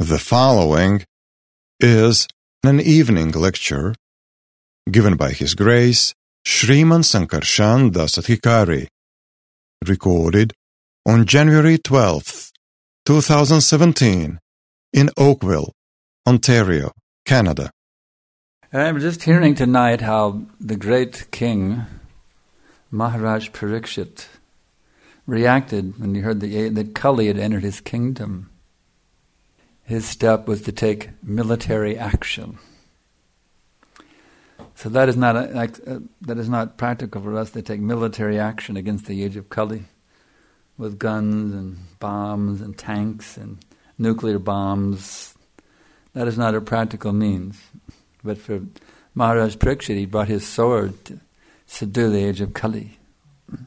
The following is an evening lecture given by His Grace Sriman Sankarshan Das Adhikari, recorded on January 12th, 2017 in Oakville, Ontario, Canada. I'm just hearing tonight how the great king, Maharaj Parikshit, reacted when he heard that Kali had entered his kingdom. His step was to take military action. So that is not practical for us to take military action against the age of Kali with guns and bombs and tanks and nuclear bombs. That is not a practical means. But for Maharaj Parikshit, he brought his sword to subdue the age of Kali. Of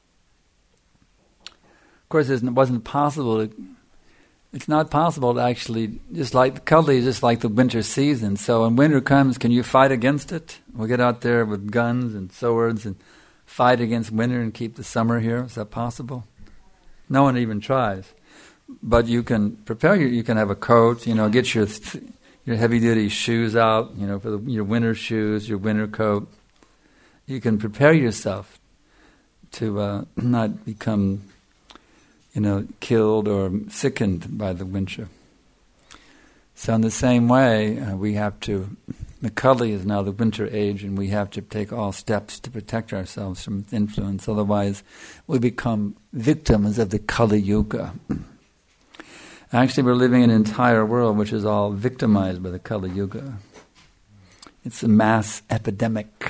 course, it wasn't possible. It's not possible to actually, just like Kali is just like the winter season. So when winter comes, can you fight against it? We'll get out there with guns and swords and fight against winter and keep the summer here. Is that possible? No one even tries. But you can prepare. You can have a coat. Get your heavy-duty shoes out. For your winter shoes, your winter coat. You can prepare yourself to not become killed or sickened by the winter. So in the same way, the Kali is now the winter age, and we have to take all steps to protect ourselves from its influence. Otherwise, we become victims of the Kali Yuga. Actually, we're living in an entire world which is all victimized by the Kali Yuga. It's a mass epidemic.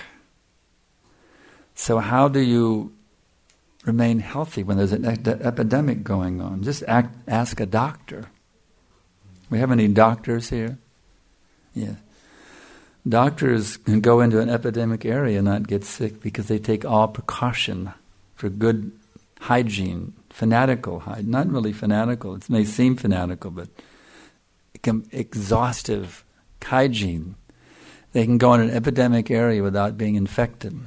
So how do you remain healthy when there's an epidemic going on? Just ask a doctor. We have any doctors here? Yeah. Doctors can go into an epidemic area and not get sick because they take all precaution for good hygiene, fanatical hygiene. Not really fanatical, it may seem fanatical, but exhaustive hygiene. They can go in an epidemic area without being infected.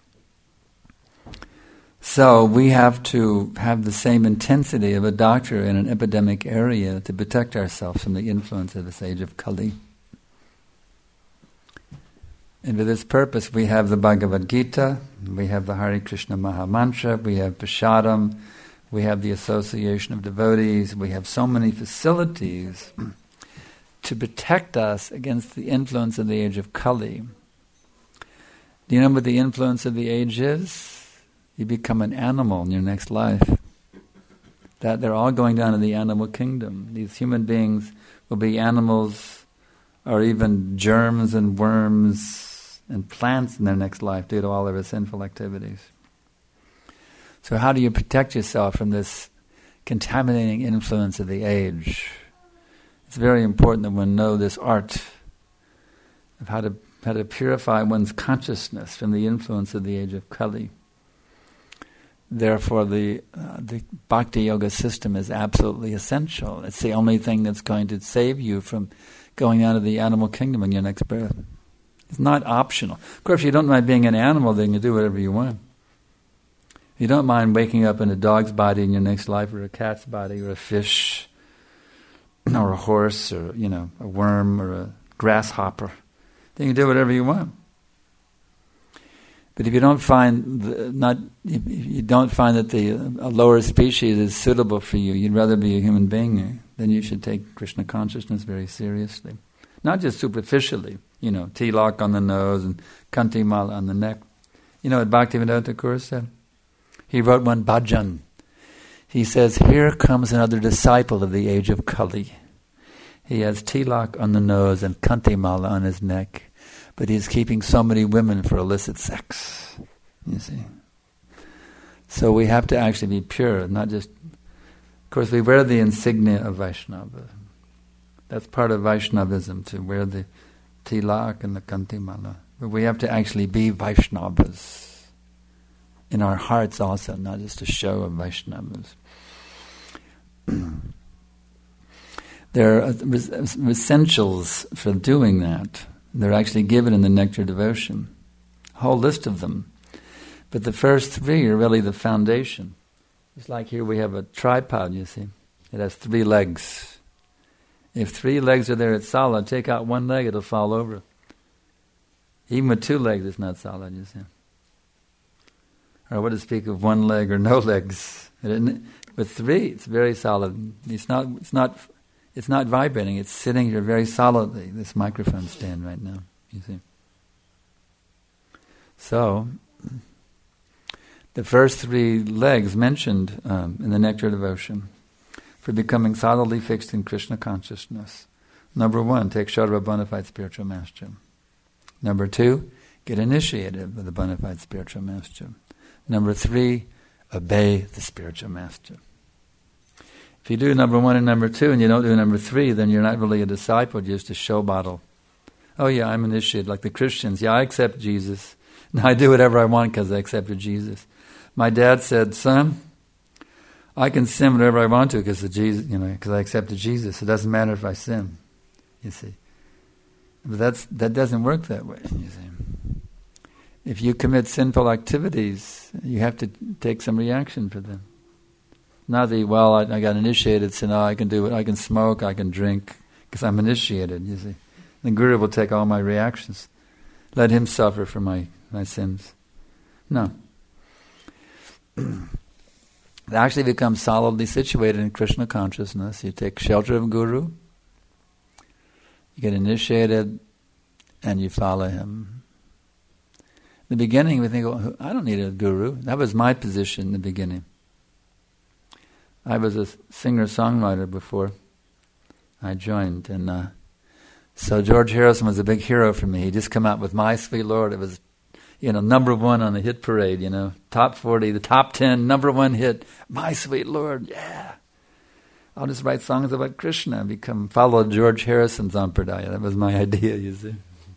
So we have to have the same intensity of a doctor in an epidemic area to protect ourselves from the influence of this age of Kali. And for this purpose we have the Bhagavad Gita, we have the Hare Krishna Mahamantra, we have Prasadam, we have the Association of Devotees, we have so many facilities to protect us against the influence of the age of Kali. Do you know what the influence of the age is? You become an animal in your next life. That they're all going down to the animal kingdom. These human beings will be animals or even germs and worms and plants in their next life due to all of their sinful activities. So how do you protect yourself from this contaminating influence of the age? It's very important that one know this art of how to purify one's consciousness from the influence of the age of Kali. Therefore, the Bhakti Yoga system is absolutely essential. It's the only thing that's going to save you from going out of the animal kingdom in your next birth. It's not optional. Of course, if you don't mind being an animal, then you do whatever you want. If you don't mind waking up in a dog's body in your next life, or a cat's body, or a fish, or a horse, or a worm, or a grasshopper, then you do whatever you want. But if you don't find that a lower species is suitable for you, you'd rather be a human being, then you should take Krishna consciousness very seriously. Not just superficially, tilak on the nose and kanti mala on the neck. You know what Bhaktivinoda Thakur said? He wrote one bhajan. He says, here comes another disciple of the age of Kali. He has tilak on the nose and kanti mala on his neck, but he's keeping so many women for illicit sex, you see. So we have to actually be pure, not just... Of course, we wear the insignia of Vaishnava. That's part of Vaishnavism, to wear the tilak and the kanti mala. But we have to actually be Vaishnavas in our hearts also, not just a show of Vaishnavas. There are essentials for doing that. They're actually given in the Nectar Devotion. A whole list of them. But the first three are really the foundation. It's like here we have a tripod, you see. It has 3 legs. If 3 legs are there, it's solid. Take out 1 leg, it'll fall over. Even with 2 legs, it's not solid, you see. Or what to speak of 1 leg or no legs? With 3, it's very solid. It's not vibrating. It's sitting here very solidly. This microphone stand right now, you see. So, the first 3 legs mentioned in the Nectar Devotion for becoming solidly fixed in Krishna consciousness. Number 1, take shelter of a bona fide spiritual master. Number 2, get initiated with a bona fide spiritual master. Number 3, obey the spiritual master. If you do number 1 and number 2 and you don't do number 3, then you're not really a disciple, you're just a show bottle. Oh yeah, I'm initiated, like the Christians. Yeah, I accept Jesus. Now I do whatever I want because I accepted Jesus. My dad said, son, I can sin whatever I want to because I accepted Jesus. It doesn't matter if I sin, you see. But that doesn't work that way, you see. If you commit sinful activities, you have to take some reaction for them. Not I got initiated, so now I can do it. I can smoke, I can drink, because I'm initiated, you see. The Guru will take all my reactions. Let him suffer for my sins. No. They actually become solidly situated in Krishna consciousness. You take shelter of Guru, you get initiated, and you follow him. In the beginning, we think, well, I don't need a Guru. That was my position in the beginning. I was a singer-songwriter before I joined, and so George Harrison was a big hero for me. He just come out with My Sweet Lord. It was, number 1 on the hit parade, top 40, the top 10, number 1 hit, My Sweet Lord, yeah. I'll just write songs about Krishna and follow George Harrison's Sampradaya. That was my idea, you see.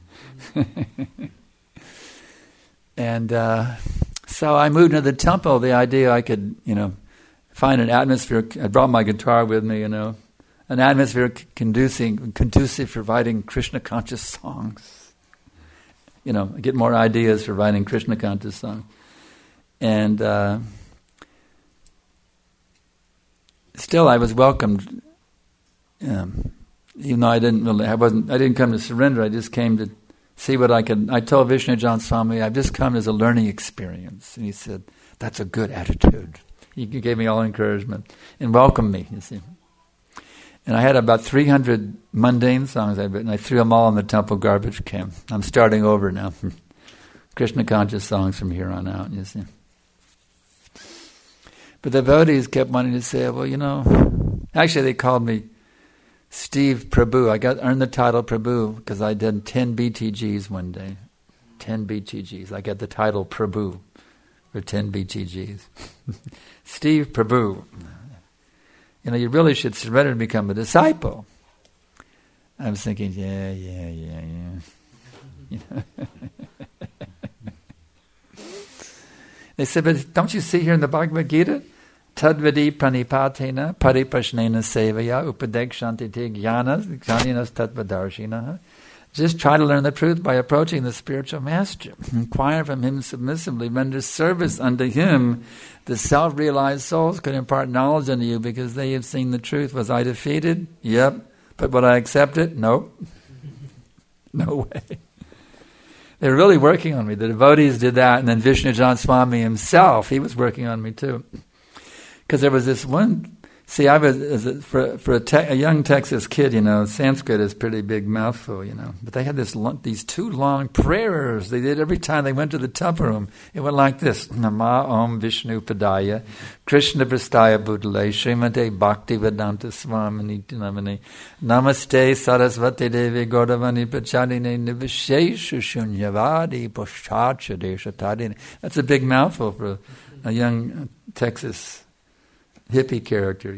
And so I moved into the temple, the idea I could, find an atmosphere. I brought my guitar with me, an atmosphere conducive for writing Krishna conscious songs. Get more ideas for writing Krishna conscious songs. And still, I was welcomed. Even though I didn't come to surrender. I just came to see what I could. I told Vishnu Jan Swami, I've just come as a learning experience, and he said, "That's a good attitude." He gave me all encouragement and welcomed me, you see. And I had about 300 mundane songs I'd written. I threw them all in the temple garbage can. I'm starting over now. Krishna conscious songs from here on out, you see. But the devotees kept wanting to say, well, actually they called me Steve Prabhu. I earned the title Prabhu because I did 10 BTGs one day. 10 BTGs. I got the title Prabhu for 10 BTGs. Steve Prabhu. You really should surrender and become a disciple. I was thinking, yeah. They said, but don't you see here in the Bhagavad Gita? Tadvadi pranipatena paripashnena sevaya upadekshantite jnanas jnaninas tattvadarshinaha. Just try to learn the truth by approaching the spiritual master. Inquire from him submissively. Render service unto him. The self-realized souls could impart knowledge unto you because they have seen the truth. Was I defeated? Yep. But would I accept it? Nope. No way. They were really working on me. The devotees did that, and then Vishnu Jan Swami himself, he was working on me too. Because there was this one. See, I was for a young Texas kid, Sanskrit is a pretty big mouthful, But they had these 2 long prayers they did every time they went to the temple room. It went like this: Nama Om Vishnu Padaya, Krishna Prastaya Bhutale, Srimate Bhakti Vedanta Swamini Namani, Namaste Sarasvati Devi Gaudavani Pachadine Nivishesha Shunyavadi Poshacha Deshatadine. That's a big mouthful for a young Texas hippie character,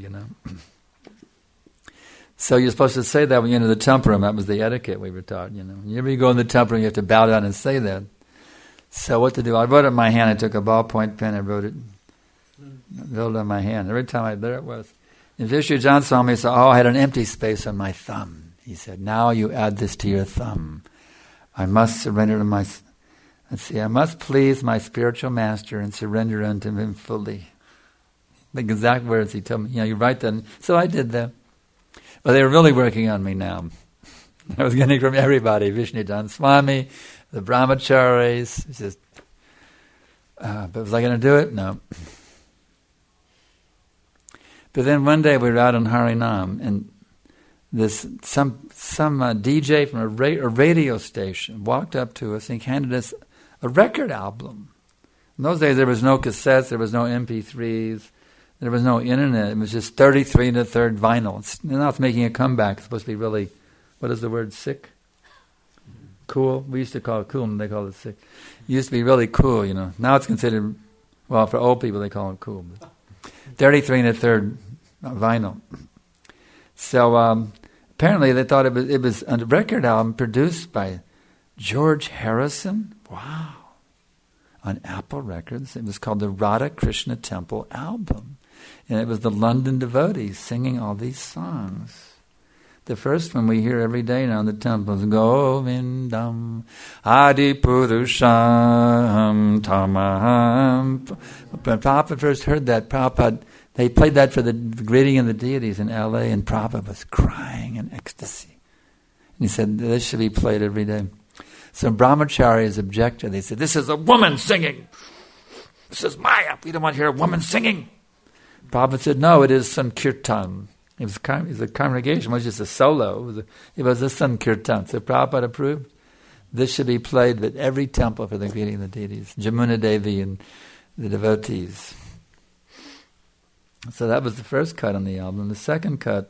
So you're supposed to say that when you enter the temple room. That was the etiquette we were taught, Whenever you go in the temple room, you have to bow down and say that. So what to do? I wrote it in my hand. I took a ballpoint pen and wrote it on my hand. Every time there it was. And Vishnu Jan Swami said, I had an empty space on my thumb. He said, now you add this to your thumb. I must surrender to I must please my spiritual master and surrender unto him fully. The exact words he told me. You write that. So I did that. But they were really working on me now. I was getting from everybody, Vishnudhan Swami, the brahmacharis. It's just, but was I going to do it? No. But then one day we were out on Harinam, and some DJ from a radio station walked up to us and handed us a record album. In those days there was no cassettes, there was no MP3s, there was no internet. It was just 33 and a third vinyl. Now it's making a comeback. It's supposed to be really, what is the word, sick? Cool. We used to call it cool, and they call it sick. It used to be really cool, you know. Now it's considered, well, for old people they call it cool. But 33 and a third vinyl. So apparently they thought it was a record album produced by George Harrison. Wow. On Apple Records. It was called the Radha Krishna Temple album. And it was the London devotees singing all these songs. The first one we hear every day now in the temples, Govindam Adipurusham Tamaham. When Prabhupada first heard that, they played that for the greeting of the deities in L.A., and Prabhupada was crying in ecstasy. And he said, this should be played every day. So brahmacharis objected. They said, this is a woman singing. This is Maya. We don't want to hear a woman singing. Prabhupada said, no, it is Sankirtan. It was a congregation. It was just a solo. It was a Sankirtan. So Prabhupada approved. This should be played at every temple for the greeting of the deities. Jamuna Devi and the devotees. So that was the first cut on the album. The second cut,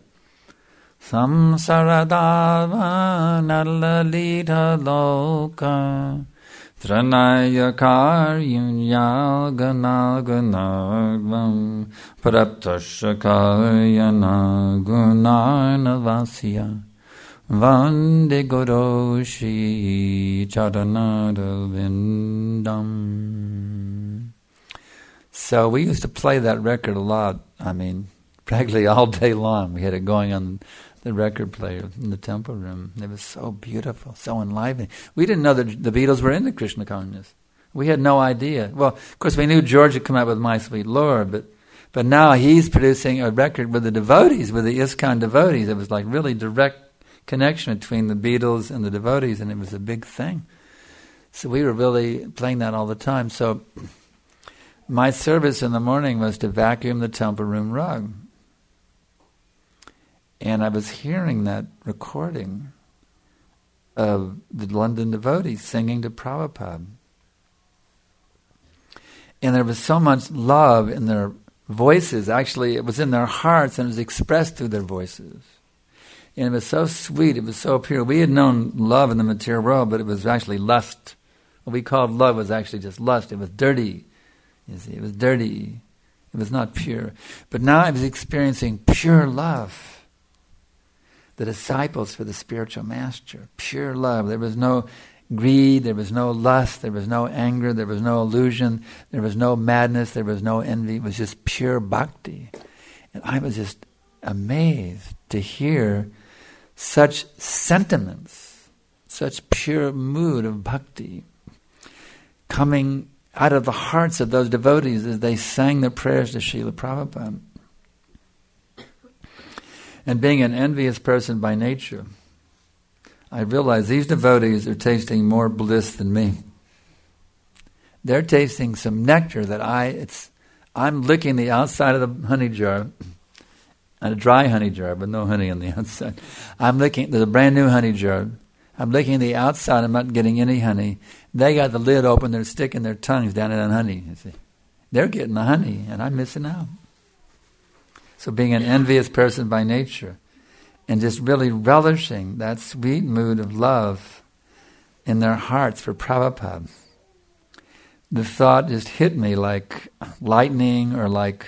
Samsaradava Nalalita Loka Tranaya Karyunya Ganaganagvam Praptashakayana Gunarnavasya Vande Goroshi Charanarvindam. So we used to play that record a lot. I mean, practically all day long. We had it going on the record player in the temple room. It was so beautiful, so enlivening. We didn't know that the Beatles were in the Krishna consciousness. We had no idea. Well, of course, we knew George had come out with My Sweet Lord, but now he's producing a record with the devotees, with the ISKCON devotees. It was like really direct connection between the Beatles and the devotees, and it was a big thing. So we were really playing that all the time. So my service in the morning was to vacuum the temple room rug. And I was hearing that recording of the London devotees singing to Prabhupada. And there was so much love in their voices. Actually, it was in their hearts, and it was expressed through their voices. And it was so sweet, it was so pure. We had known love in the material world, but it was actually lust. What we called love was actually just lust. It was dirty. You see, it was dirty. It was not pure. But now I was experiencing pure love. The disciples for the spiritual master. Pure love. There was no greed, there was no lust, there was no anger, there was no illusion, there was no madness, there was no envy. It was just pure bhakti. And I was just amazed to hear such sentiments, such pure mood of bhakti coming out of the hearts of those devotees as they sang their prayers to Srila Prabhupada. And being an envious person by nature, I realized these devotees are tasting more bliss than me. They're tasting some nectar that I'm licking the outside of the honey jar, a dry honey jar, but no honey on the outside. There's a brand new honey jar. I'm licking the outside, I'm not getting any honey. They got the lid open, they're sticking their tongues down in that honey. You see, they're getting the honey, and I'm missing out. So being an envious person by nature, and just really relishing that sweet mood of love in their hearts for Prabhupada. The thought just hit me like lightning, or like,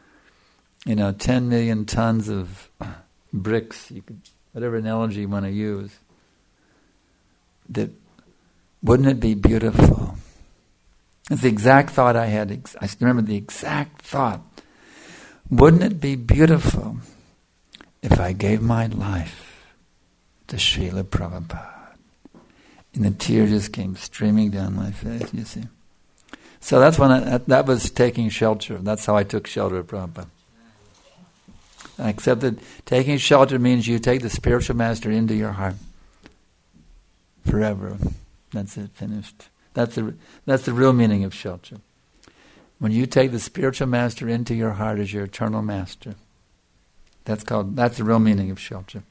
10 million tons of bricks, whatever analogy you want to use. That, wouldn't it be beautiful? It's the exact thought I had. I remember the exact thought. Wouldn't it be beautiful if I gave my life to Srila Prabhupada? And the tears just came streaming down my face, you see. So that's when that was taking shelter. That's how I took shelter of Prabhupada. Except that taking shelter means you take the spiritual master into your heart forever. That's it, finished. That's the real meaning of shelter. When you take the spiritual master into your heart as your eternal master, that's the real meaning of shelter.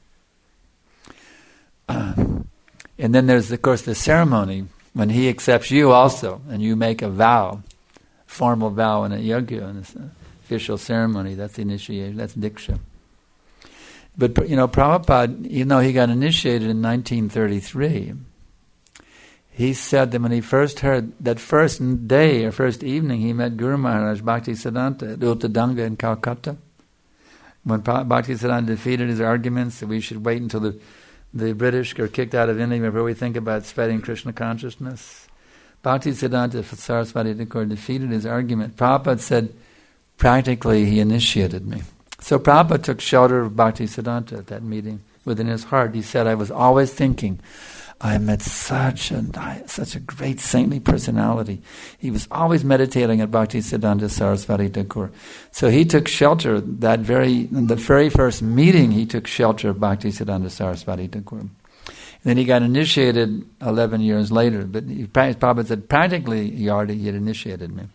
And then there's, of course, the ceremony when he accepts you also, and you make a vow, formal vow in a yajna, in an official ceremony. That's the initiation. That's diksha. But Prabhupada, even though he got initiated in 1933, he said that when he first heard, that first day or first evening, he met Guru Maharaj Bhaktisiddhanta at Uttadanga in Calcutta. When Bhaktisiddhanta defeated his arguments that we should wait until the British are kicked out of India before we think about spreading Krishna consciousness, Bhaktisiddhanta Saraswati Thakur defeated his argument. Prabhupada said, practically he initiated me. So Prabhupada took shelter of Bhaktisiddhanta at that meeting within his heart. He said, I was always thinking, I met such a great saintly personality. He was always meditating at Bhaktisiddhanta Saraswati Thakur. So he took shelter in the very first meeting. He took shelter of Bhaktisiddhanta Saraswati Thakur. And then he got initiated 11 years later. But Prabhupada said practically he had initiated me.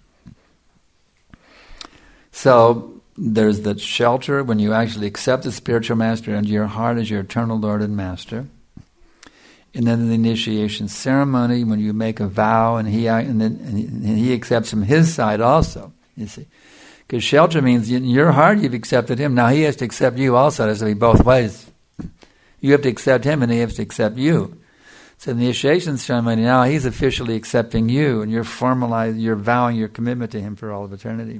So there's that shelter when you actually accept the spiritual master into your heart as your eternal Lord and Master. And then the initiation ceremony when you make a vow and he accepts from his side also, you see. Because shelter means in your heart you've accepted him. Now he has to accept you also. It has to be both ways. You have to accept him and he has to accept you. So in the initiation ceremony now he's officially accepting you and you're vowing your commitment to him for all of eternity.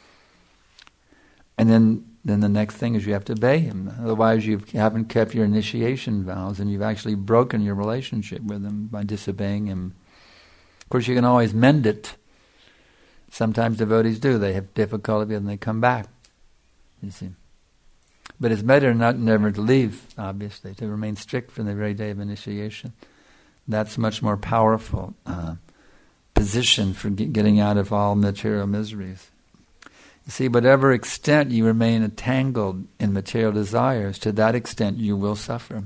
And then the next thing is you have to obey him. Otherwise you haven't kept your initiation vows and you've actually broken your relationship with him by disobeying him. Of course you can always mend it. Sometimes devotees do. They have difficulty and they come back. You see. But it's better never to leave, obviously, to remain strict from the very day of initiation. That's much more powerful position for getting out of all material miseries. You see, whatever extent you remain entangled in material desires, to that extent you will suffer.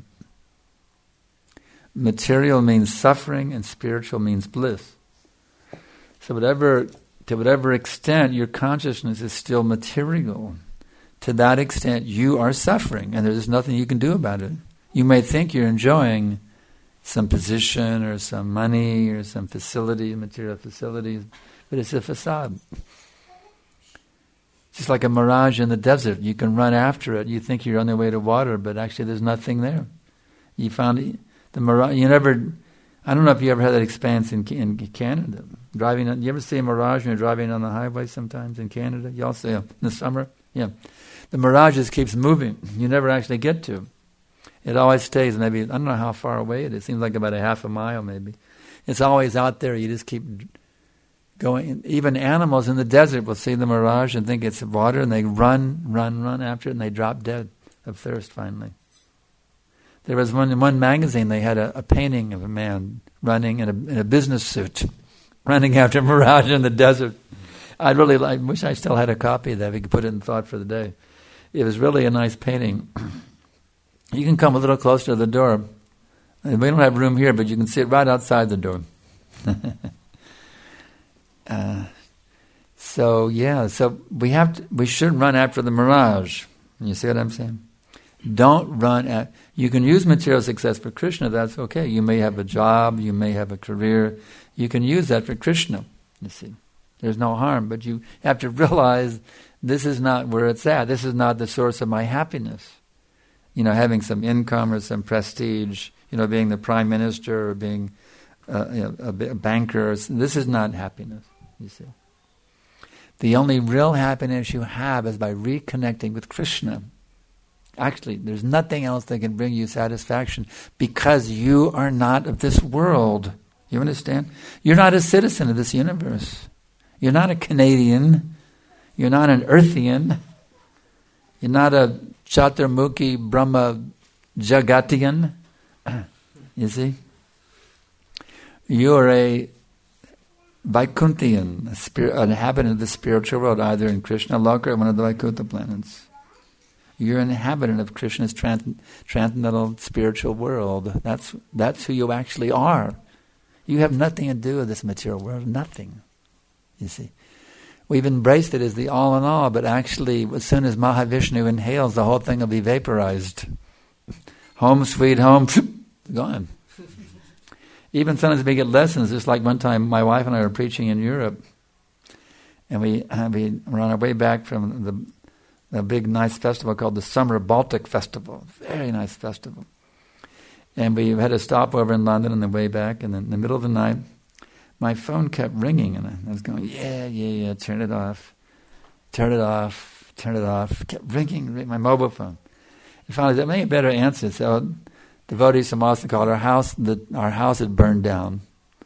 Material means suffering and spiritual means bliss. So to whatever extent your consciousness is still material, to that extent you are suffering and there's nothing you can do about it. You may think you're enjoying some position or some money or some facility, material facilities, but it's a facade. Just like a mirage in the desert. You can run after it. You think you're on the way to water, but actually there's nothing there. You found the mirage. I don't know if you ever had that experience in Canada. You ever see a mirage when you're driving on the highway sometimes in Canada? You also, in the summer? Yeah. The mirage just keeps moving. You never actually get to. It always stays maybe, I don't know how far away it is. It seems like about a half a mile maybe. It's always out there. You just keep going. Even animals in the desert will see the mirage and think it's water, and they run after it, and they drop dead of thirst finally. There was in one magazine, they had a painting of a man running in a business suit, running after a mirage in the desert. I wish I still had a copy of that. We could put it in Thought for the Day. It was really a nice painting. You can come a little closer to the door. We don't have room here, but you can see it right outside the door. So we shouldn't run after the mirage. You see what I'm saying? Don't run you can use material success for Krishna, that's okay. You may have a job, you may have a career, you can use that for Krishna, you see. There's no harm, but you have to realize this is not where it's at. This is not the source of my happiness. Having some income or some prestige, being the prime minister or being a banker. This is not happiness, you see. The only real happiness you have is by reconnecting with Krishna. Actually, there's nothing else that can bring you satisfaction because you are not of this world. You understand? You're not a citizen of this universe. You're not a Canadian. You're not an Earthian. You're not a Chaturmukhi Brahma Jagatian. You see? You're a Vaikunthian, an inhabitant of the spiritual world, either in Krishna Loka or one of the Vaikuntha planets. You're an inhabitant of Krishna's transcendental spiritual world. That's who you actually are. You have nothing to do with this material world, nothing. You see. We've embraced it as the all in all, but actually as soon as Mahavishnu inhales, the whole thing will be vaporized. Home sweet home, gone. Even sometimes we get lessons, just like one time my wife and I were preaching in Europe, and we were on our way back from the big nice festival called the Summer Baltic Festival. Very nice festival. And we had a stopover in London on the way back, and in the middle of the night, my phone kept ringing, and I was going, yeah, turn it off. It kept ringing, my mobile phone. And finally, I made a better answer. So devotees from Austin called our house had burned down.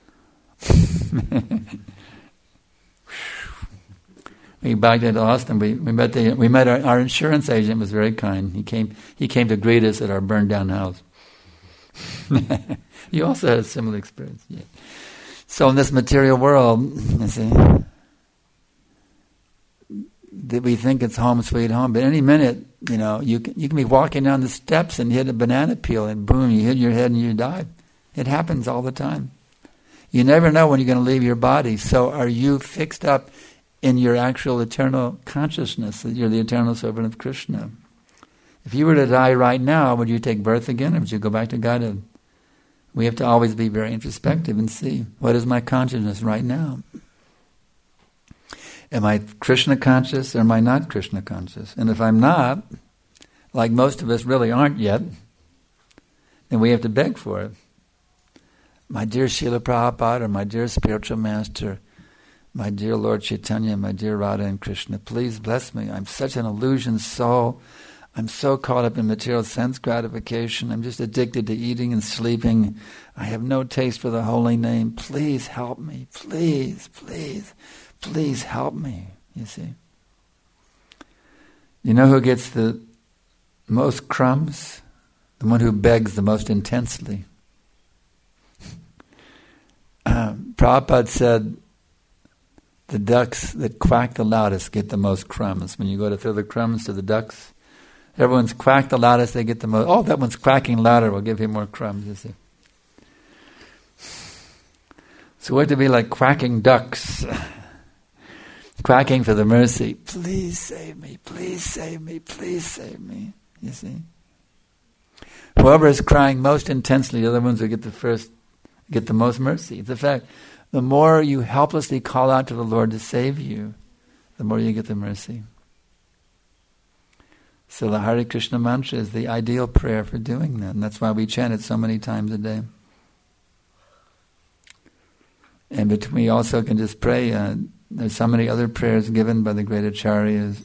We backed into Austin. We met our insurance agent. Was very kind. He came to greet us at our burned down house. You also had a similar experience. Yeah. So in this material world, you see, that we think it's home sweet home, but any minute, you can be walking down the steps and hit a banana peel, and boom, you hit your head and you die. It happens all the time. You never know when you're going to leave your body. So are you fixed up in your actual eternal consciousness that you're the eternal servant of Krishna? If you were to die right now, would you take birth again, or would you go back to Godhead? We have to always be very introspective and see, what is my consciousness right now? Am I Krishna conscious or am I not Krishna conscious? And if I'm not, like most of us really aren't yet, then we have to beg for it. My dear Srila Prabhupada, or my dear spiritual master, my dear Lord Chaitanya, my dear Radha and Krishna, please bless me. I'm such an illusion soul. I'm so caught up in material sense gratification. I'm just addicted to eating and sleeping. I have no taste for the holy name. Please help me. Please help me. You see. You know who gets the most crumbs? The one who begs the most intensely. Prabhupada said, the ducks that quack the loudest get the most crumbs. When you go to throw the crumbs to the ducks, everyone's quacked the loudest, they get the most. Oh, that one's quacking louder, we'll give him more crumbs, you see. So we have to be like quacking ducks, quacking for the mercy. Please save me, please save me, please save me, you see. Whoever is crying most intensely, the other ones will get the most mercy. It's a fact. The more you helplessly call out to the Lord to save you, the more you get the mercy. So the Hare Krishna mantra is the ideal prayer for doing that. And that's why we chant it so many times a day. And we also can just pray. There's so many other prayers given by the great acharyas.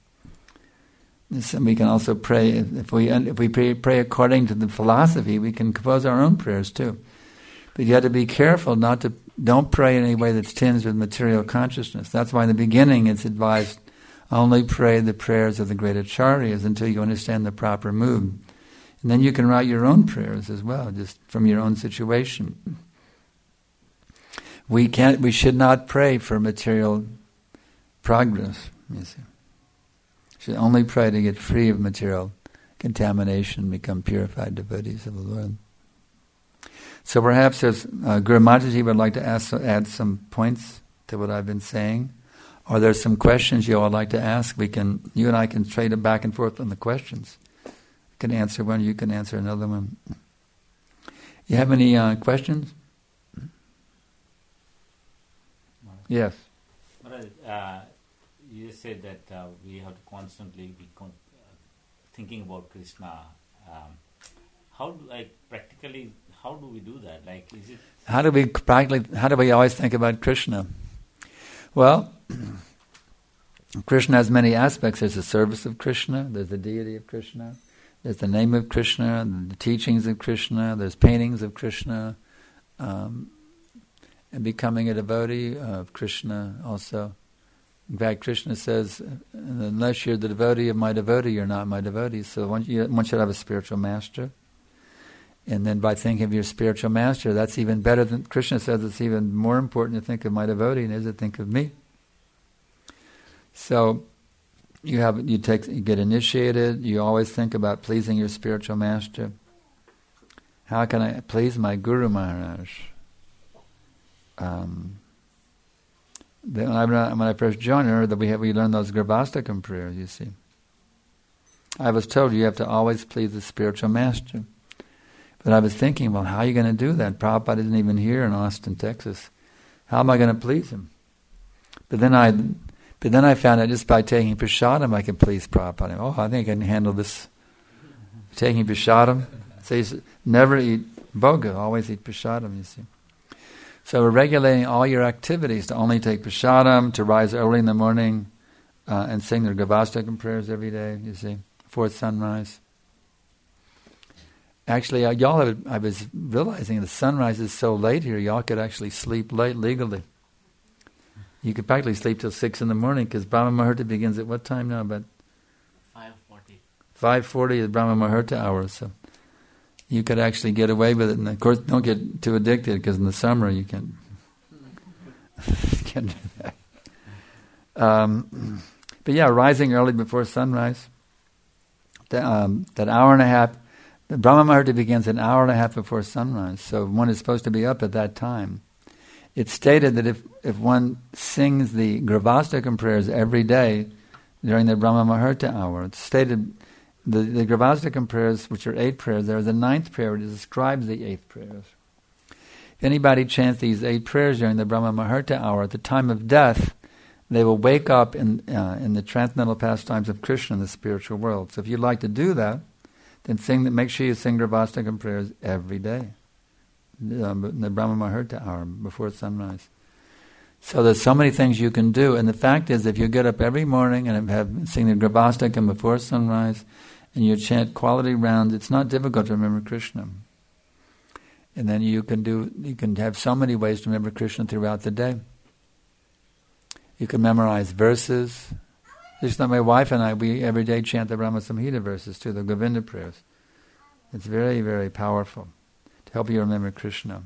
We can also pray, if we pray according to the philosophy, we can compose our own prayers too. But you have to be careful don't pray in any way that's tinged with material consciousness. That's why in the beginning it's advised, only pray the prayers of the great acharyas until you understand the proper mood. And then you can write your own prayers as well, just from your own situation. We should not pray for material progress, you see. We should only pray to get free of material contamination, become purified devotees of the Lord. So perhaps Guru Mataji would like to add some points to what I've been saying. Or there's some questions you all would like to ask. You and I can trade it back and forth on the questions. I can answer one, you can answer another one. You have any questions? Yes. You said that we have to constantly be thinking about Krishna. How do we do that? Is it? How do we always think about Krishna? Well, Krishna has many aspects. There's the service of Krishna, there's the deity of Krishna, there's the name of Krishna, the teachings of Krishna, there's paintings of Krishna, and becoming a devotee of Krishna also. In fact, Krishna says, unless you're the devotee of my devotee, you're not my devotee. So one should have a spiritual master. And then by thinking of your spiritual master, that's even better than, Krishna says it's even more important to think of my devotee than it is to think of me. So you get initiated. You always think about pleasing your spiritual master. How can I please my Guru Maharaj? When I first joined her, that we learned those Garbhastakam prayers. You see, I was told you have to always please the spiritual master. But I was thinking, well, how are you going to do that? Prabhupada isn't even here in Austin, Texas. How am I going to please him? But then I found out just by taking prasadam I can please Prabhupada. Oh, I think I can handle this. Taking prasadam. So you never eat bhoga, always eat prasadam, you see. So we're regulating all your activities to only take prasadam, to rise early in the morning and sing the Garbhastakam prayers every day, you see, before sunrise. Actually, I was realizing the sunrise is so late here, y'all could actually sleep late legally. You could practically sleep till 6 in the morning, because Brahma Muhurta begins at what time now? About 5:40. 5:40 is Brahma Muhurta hour, so you could actually get away with it. And of course, don't get too addicted, because in the summer you can't do that. But yeah, rising early before sunrise. That hour and a half. The Brahma Muhurta begins an hour and a half before sunrise, so one is supposed to be up at that time. It's stated that if one sings the Garbhastakam prayers every day during the Brahma Muhurta hour, it's stated the Garbhastakam prayers, which are 8 prayers, there is a 9th prayer which describes the 8 prayers. If anybody chants these 8 prayers during the Brahma Muhurta hour, at the time of death, they will wake up in the transcendental pastimes of Krishna in the spiritual world. So if you'd like to do that, then make sure you sing Garbhastakam prayers every day, in the Brahma Muhurta hour, before sunrise. So there's so many things you can do, and the fact is, if you get up every morning and sing the Garbhastakam before sunrise, and you chant quality rounds, it's not difficult to remember Krishna. And then you can have so many ways to remember Krishna throughout the day. You can memorize verses. Just like my wife and I, we every day chant the Brahma Samhita verses too, the Govinda prayers. It's very, very powerful to help you remember Krishna.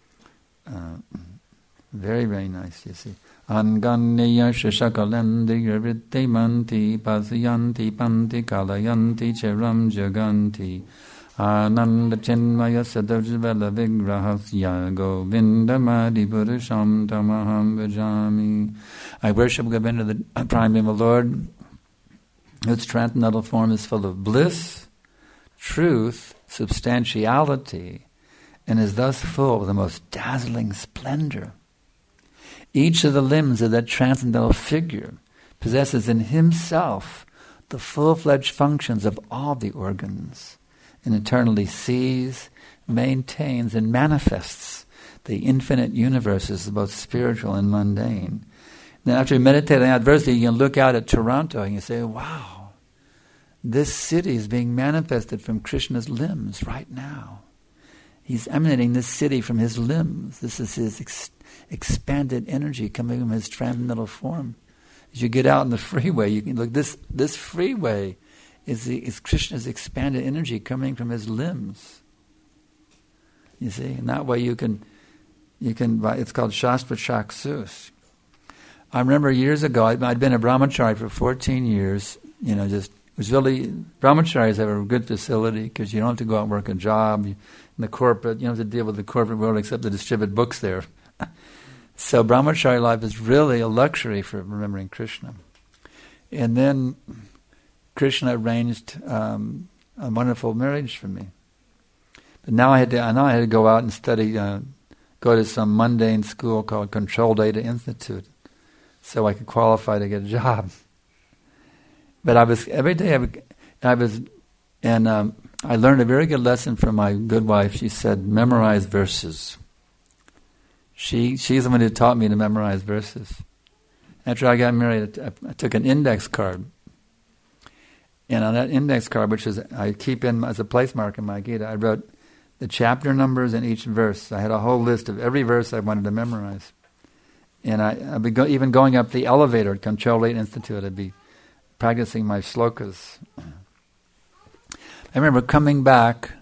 Very, very nice, you see. Anganneya shashakalendriya vritti manti pasyanti panti kalayanti charam jaganti ananda chinmaya sadajvala vigrahasya govindamadi purusham tamaham vajami. I worship Govinda, the Prime Being Lord, whose transcendental form is full of bliss, truth, substantiality, and is thus full of the most dazzling splendor. Each of the limbs of that transcendental figure possesses in himself the full-fledged functions of all the organs, and eternally sees, maintains, and manifests the infinite universes, both spiritual and mundane. Then after you meditate on that verse, you can look out at Toronto and you say, wow, this city is being manifested from Krishna's limbs right now. He's emanating this city from his limbs. This is his expanded energy coming from his transcendental form. As you get out in the freeway, you can look. This freeway is Krishna's expanded energy coming from his limbs. You see, and that way you can. It's called Shastra Chaksus. I remember years ago, I'd been a brahmachari for 14 years. It was really, brahmacharis have a good facility because you don't have to go out and work a job. In the corporate, you don't have to deal with the corporate world except to distribute books there. So brahmachari life is really a luxury for remembering Krishna. And then Krishna arranged a wonderful marriage for me. But now I had to go out and study, go to some mundane school called Control Data Institute, so I could qualify to get a job. But I learned a very good lesson from my good wife. She said, memorize verses. She's the one who taught me to memorize verses. After I got married, I took an index card. And on that index card, which I keep in as a place mark in my Gita, I wrote the chapter numbers in each verse. I had a whole list of every verse I wanted to memorize. And I'd be even going up the elevator at Control Data Institute, I'd be practicing my slokas. I remember coming back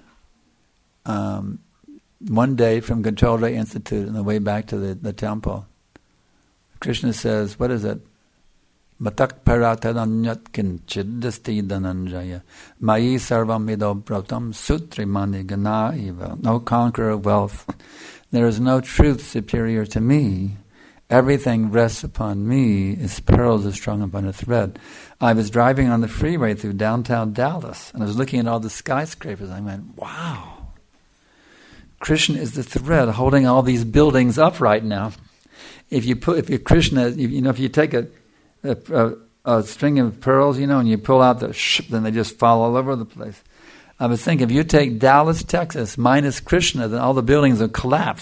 one day from Control Data Institute on the way back to the temple. Krishna says, what is it? Matak paratadanyat kinchidasti dhananjaya. Mayi sarvam ido pratam sutrimani gana eva. No conqueror of wealth. There is no truth superior to me. Everything rests upon me as pearls are strung upon a thread. I was driving on the freeway through downtown Dallas, and I was looking at all the skyscrapers. I went, wow. Krishna is the thread holding all these buildings up right now. If you take a string of pearls, and you pull out then they just fall all over the place. I was thinking, if you take Dallas, Texas, minus Krishna, then all the buildings will collapse.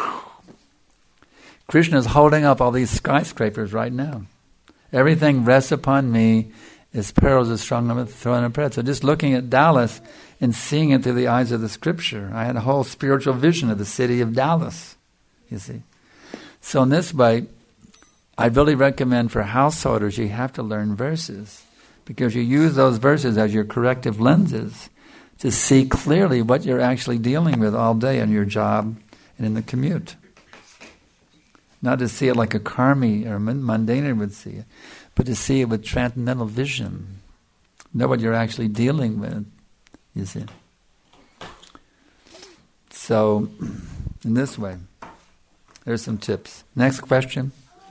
Krishna is holding up all these skyscrapers right now. Everything rests upon me as pearls are strung on a thread. So just looking at Dallas and seeing it through the eyes of the scripture, I had a whole spiritual vision of the city of Dallas, you see. So in this way, I really recommend for householders, you have to learn verses, because you use those verses as your corrective lenses to see clearly what you're actually dealing with all day on your job and in the commute. Not to see it like a karmi or a mundaner would see it, but to see it with transcendental vision. Know what you're actually dealing with, you see. So, in this way, there's some tips. Next question.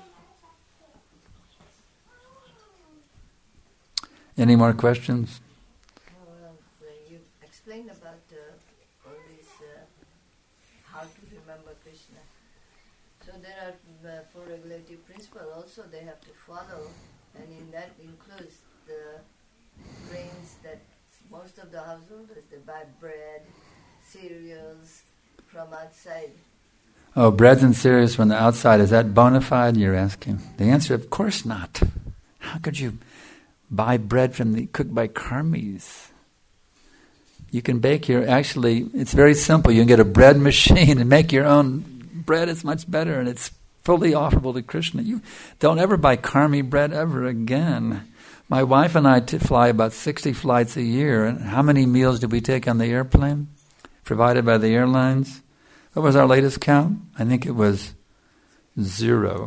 Any more questions? You explained about all these, how to remember Krishna. So there are four regulative principles also they have to follow, and in that includes the grains that most of the householders, they buy bread, cereals from outside. Oh, breads and cereals from the outside, is that bona fide, you're asking? The answer, of course not. How could you buy bread cooked by karmis? You can bake it's very simple. You can get a bread machine and make your own bread. It's much better, and it's fully offerable to Krishna. You don't ever buy karmi bread ever again. My wife and I fly about 60 flights a year, and how many meals did we take on the airplane? Provided by the airlines? What was our latest count? I think it was 0.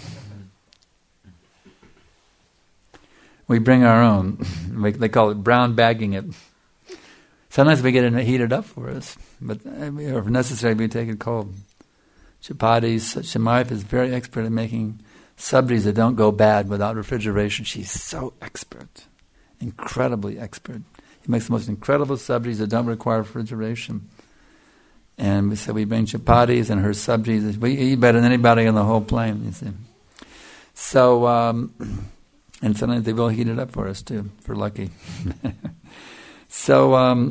We bring our own. They call it brown bagging it. Sometimes we get it heated up for us, but if necessary, we take it cold. Chapatis, my wife is very expert at making sabris that don't go bad without refrigeration. She's so expert, incredibly expert. He makes the most incredible sabris that don't require refrigeration. And we bring chapatis and her sabris. We eat better than anybody on the whole plane, you see. So, and sometimes they will heat it up for us too, if we're lucky. So,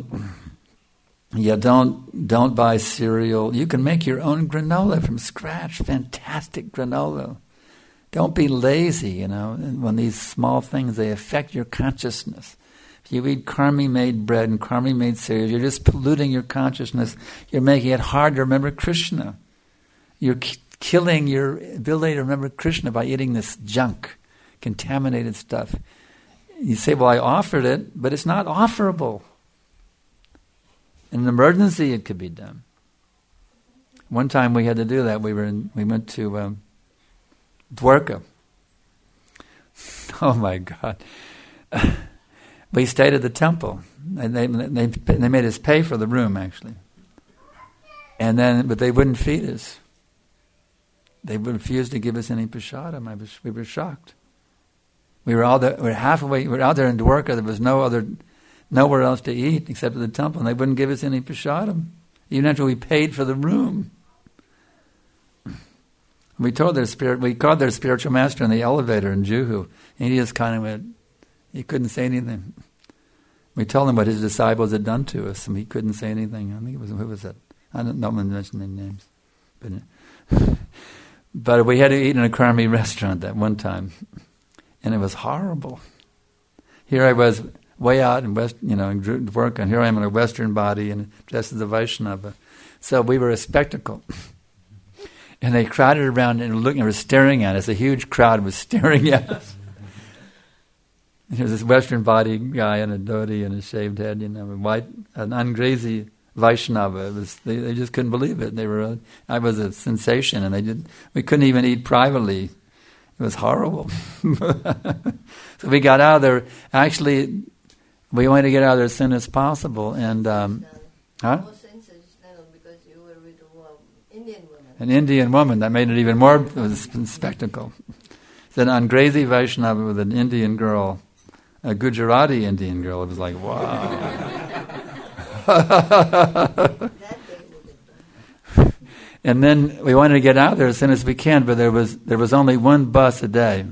don't buy cereal. You can make your own granola from scratch. Fantastic granola. Don't be lazy, when these small things, they affect your consciousness. If you eat karmi-made bread and karmi-made cereal, you're just polluting your consciousness. You're making it hard to remember Krishna. You're killing your ability to remember Krishna by eating this junk, contaminated stuff. You say, well, I offered it, but it's not offerable. In an emergency, it could be done. One time we had to do that. We went to Dwarka. Oh my God! We stayed at the temple, and they made us pay for the room actually. But they wouldn't feed us. They refused to give us any prasadam. We were shocked. We were all there. We were out there in Dwarka. There was nowhere else to eat except at the temple, and they wouldn't give us any prasadam, even after we paid for the room. We called their spiritual master in the elevator in Juhu, and he just kind of went. He couldn't say anything. We told him what his disciples had done to us, and he couldn't say anything. I think it was, who was that? I don't want to mention their names, but we had to eat in a karmi restaurant that one time, and it was horrible. Here I was, way out in West, in Dwarka, and here I am in a Western body and dressed as a Vaishnava. So we were a spectacle. And they crowded around and were staring at us. A huge crowd was staring at us. And there was this Western body guy in a dhoti and a shaved head, an Angrezi Vaishnava. They just couldn't believe it. I was a sensation, and we couldn't even eat privately. It was horrible. So we got out of there. Actually, we wanted to get out of there as soon as possible. And More sensational because you were with an Indian woman. An Indian woman, that made it even more of a spectacle. It's an Angrezi Vaishnava with an Indian girl, a Gujarati Indian girl. It was like, wow. That day would have done. And then we wanted to get out there as soon as we can, but there was only one bus a day.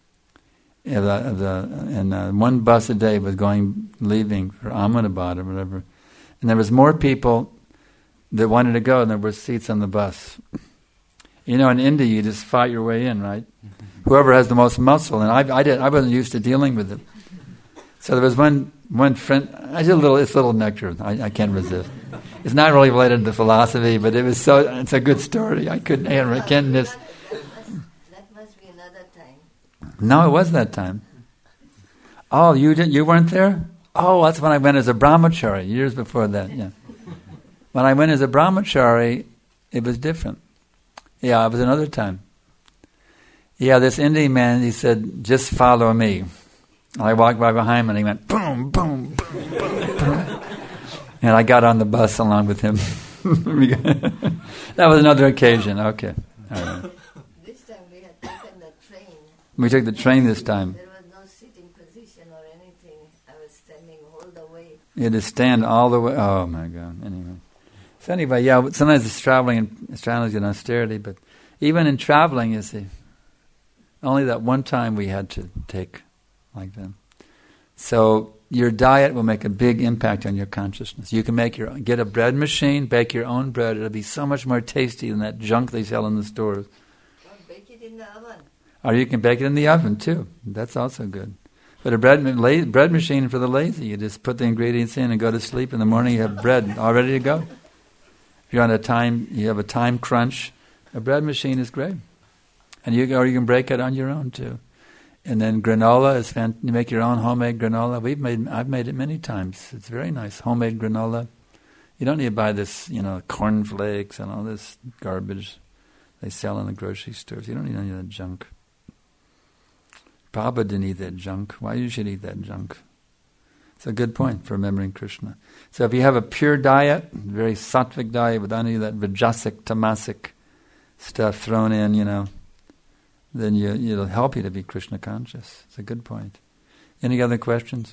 And one bus a day was leaving for Ahmedabad or whatever. And there was more people that wanted to go, and there were seats on the bus. You know, in India, you just fight your way in, right? Whoever has the most muscle, and I wasn't used to dealing with it. So there was one friend. It's a little nectar. I can't resist. It's not really related to philosophy, but it's a good story. I can't miss. That must be another time. No, it was that time. Oh, you weren't there? Oh, that's when I went as a brahmachari, years before that, yeah. When I went as a brahmachari, it was different. Yeah, it was another time. Yeah, this Indian man, he said, just follow me. I walked by behind him and he went, boom, boom, boom, boom, boom. And I got on the bus along with him. That was another occasion, okay. All right. This time we had taken the train. We took the train this time. There was no sitting position or anything. I was standing all the way. You had to stand all the way. Oh my God. Anyway. So anyway, yeah, sometimes it's traveling in austerity, but even in traveling, you see, only that one time we had to take like that. So your diet will make a big impact on your consciousness. You can get a bread machine, bake your own bread. It'll be so much more tasty than that junk they sell in the stores. Or bake it in the oven. Or you can bake it in the oven too. That's also good. But a bread machine for the lazy. You just put the ingredients in and go to sleep. In the morning you have bread all ready to go. If you're on you have a time crunch, a bread machine is great. And you can break it on your own too. And then granola is fantastic. You make your own homemade granola. I've made it many times. It's very nice, homemade granola. You don't need to buy this, cornflakes and all this garbage they sell in the grocery stores. You don't need any of that junk. Prabhupada didn't eat that junk. Why you should eat that junk? It's a good point for remembering Krishna. So if you have a pure diet, very sattvic diet without any of that rajasic, tamasic stuff thrown in, then it'll help you to be Krishna conscious. It's a good point. Any other questions?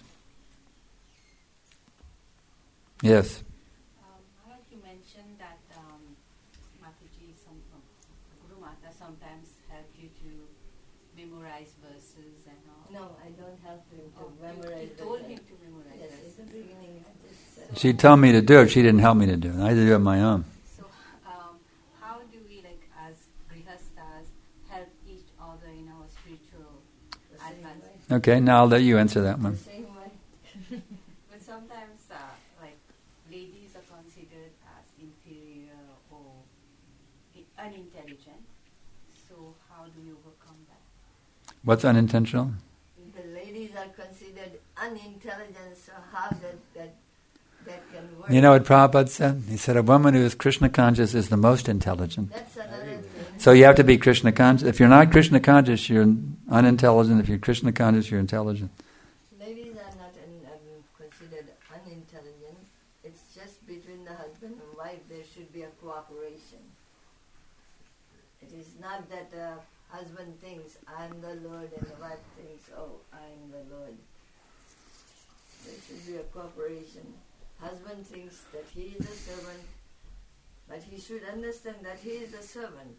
Yes. Maharaj, you mentioned that Mataji, Guru Mata sometimes help you to memorize verses and all. No, I don't help him to memorize. You told him to memorize Yes, verses. in the beginning I just said. She told me to do it. She didn't help me to do it. I had to do it on my own. So how do we, as grihasthas, help each other in our spiritual The same advance? way. Okay, now I'll let you answer that The one. same way. But sometimes, ladies are considered as inferior or unintelligent. So how do we overcome that? What's unintentional? The ladies are considered unintelligent, so how that can work? You know what Prabhupada said? He said a woman who is Krishna conscious is the most intelligent. That's another thing. So you have to be Krishna conscious. If you're not Krishna conscious, you're unintelligent. If you're Krishna conscious, you're intelligent. Ladies are not considered unintelligent. It's just between the husband and wife there should be a cooperation. It is not that the husband thinks, I'm the Lord, and the wife thinks, oh, I'm the Lord. There should be a cooperation. Husband thinks that he is a servant, but he should understand that he is a servant.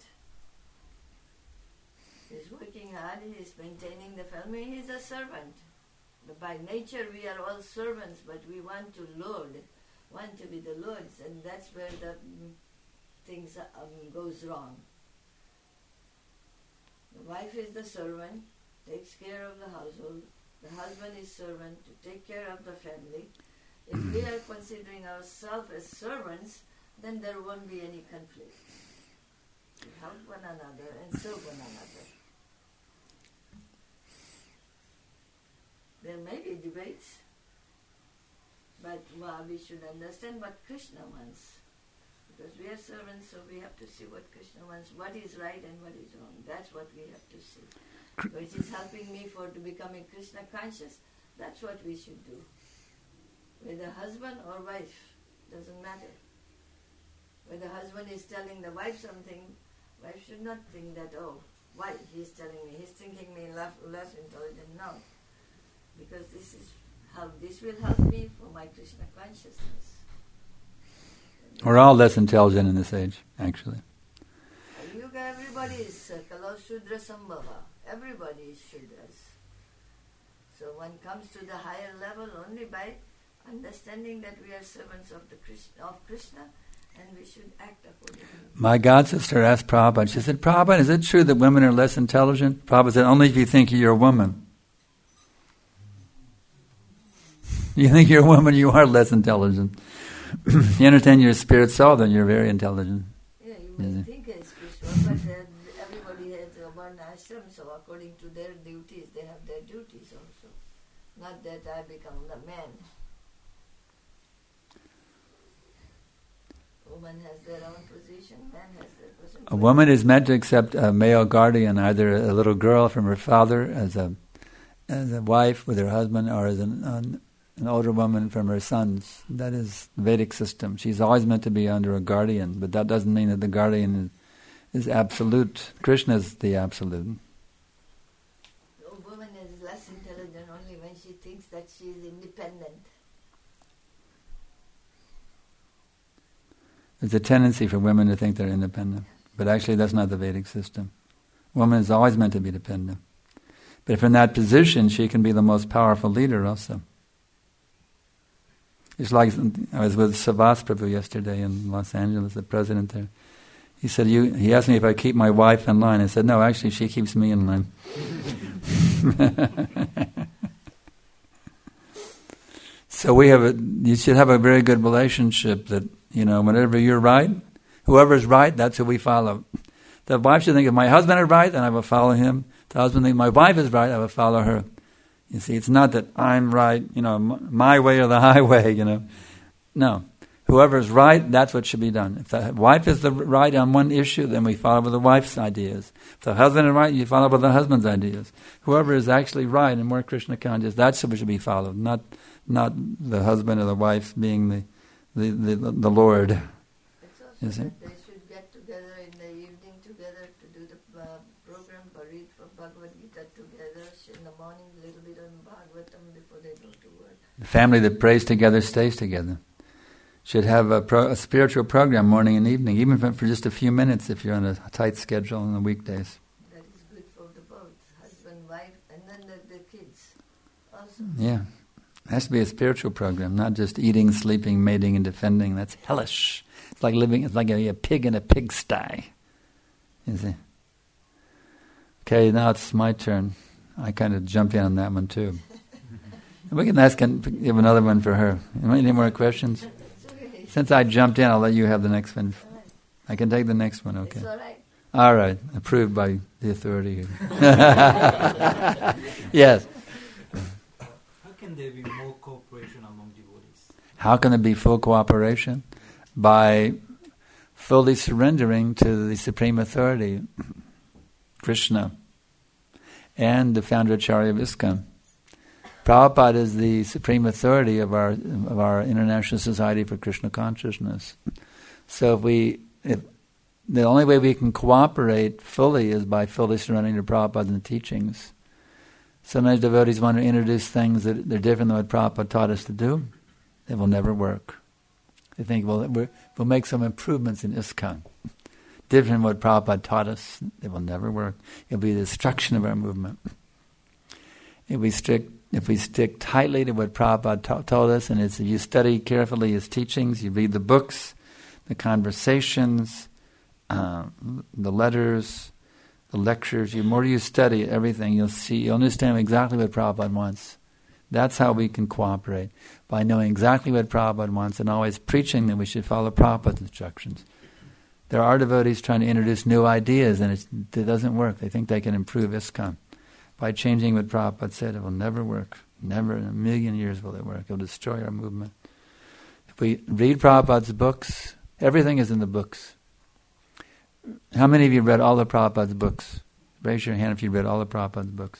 He's working hard, he's maintaining the family, he's a servant. But by nature we are all servants, but we want to be the Lord's, and that's where the things goes wrong. The wife is the servant, takes care of the household. The husband is servant to take care of the family. If we are considering ourselves as servants, then there won't be any conflict. We help one another and serve one another. There may be debates, but we should understand what Krishna wants. Because we are servants, so we have to see what Krishna wants, what is right and what is wrong. That's what we have to see. which is helping me to becoming Krishna conscious. That's what we should do. Whether husband or wife, doesn't matter. When the husband is telling the wife something, wife should not think that, oh, why he's telling me? He's thinking me less intelligent. No. Because this will help me for my Krishna consciousness. We're all less intelligent in this age, actually. Everybody is Kala Shudra Sambhava. Everybody is Shudras. So one comes to the higher level only by understanding that we are servants of Krishna, and we should act accordingly. My god sister asked Prabhupada, she said, Prabhupada, is it true that women are less intelligent? Prabhupada said, only if you think you're a woman. You think you're a woman, you are less intelligent. You understand your spirit soul, then you're very intelligent. Yeah, you may think it's spiritual, but everybody has a one ashram, so according to their duties, they have their duties also. Not that I become the man. Woman has their own position, man has their position. A woman is meant to accept a male guardian, either a little girl from her father as a wife with her husband, or as an older woman from her sons. That is the Vedic system. She's always meant to be under a guardian, but that doesn't mean that the guardian is absolute. Krishna is the absolute. A woman is less intelligent only when she thinks that she is independent. There's a tendency for women to think they're independent, but actually that's not the Vedic system. Woman is always meant to be dependent. But if in that position, she can be the most powerful leader also. It's like, I was with Savas Prabhu yesterday in Los Angeles, the president there. He said, he asked me if I keep my wife in line. I said, no, actually she keeps me in line. So you should have a very good relationship that, whenever you're right, whoever's right, that's who we follow. The wife should think, if my husband is right, then I will follow him. The husband thinks, my wife is right, I will follow her. You see, it's not that I'm right, my way or the highway, No. Whoever's right, that's what should be done. If the wife is right on one issue, then we follow with the wife's ideas. If the husband is right, you follow with the husband's ideas. Whoever is actually right and more Krishna conscious, that's what should be followed, not the husband or the wife being the Lord. It's also that they should get together in the evening together to do the program, read for Bhagavad Gita together, in the morning a little bit on Bhagavatam before they go to work. The family that prays together stays together. Should have a spiritual program morning and evening, even for just a few minutes if you're on a tight schedule on the weekdays. That is good for the both, husband, wife, and then the kids also. Yeah. It has to be a spiritual program, not just eating, sleeping, mating, and defending. That's hellish. It's like a pig in a pigsty. You see? Okay, now it's my turn. I kind of jumped in on that one too. We can give another one for her. Any more questions? Since I jumped in, I'll let you have the next one. I can take the next one, okay? It's all right. All right, approved by the authority here. Yes. How can there be more cooperation among devotees? How can there be full cooperation? By fully surrendering to the Supreme Authority, Krishna, and the founder Acharya of ISKCON. Prabhupada is the supreme authority of our International Society for Krishna Consciousness. So if the only way we can cooperate fully is by fully surrendering to Prabhupada and the teachings. Sometimes devotees want to introduce things that they're different than what Prabhupada taught us to do. It will never work. They think, well, we'll make some improvements in ISKCON. Different than what Prabhupada taught us. It will never work. It will be the destruction of our movement. If we stick tightly to what Prabhupada told us, and if you study carefully his teachings, you read the books, the conversations, the letters, the lectures, the more you study everything, you'll understand exactly what Prabhupada wants. That's how we can cooperate, by knowing exactly what Prabhupada wants and always preaching that we should follow Prabhupada's instructions. There are devotees trying to introduce new ideas, and it doesn't work. They think they can improve ISKCON. By changing what Prabhupada said, it will never work. Never in a million years will it work. It will destroy our movement. If we read Prabhupada's books, everything is in the books. How many of you read all of Prabhupada's books? Raise your hand if you read all of Prabhupada's books.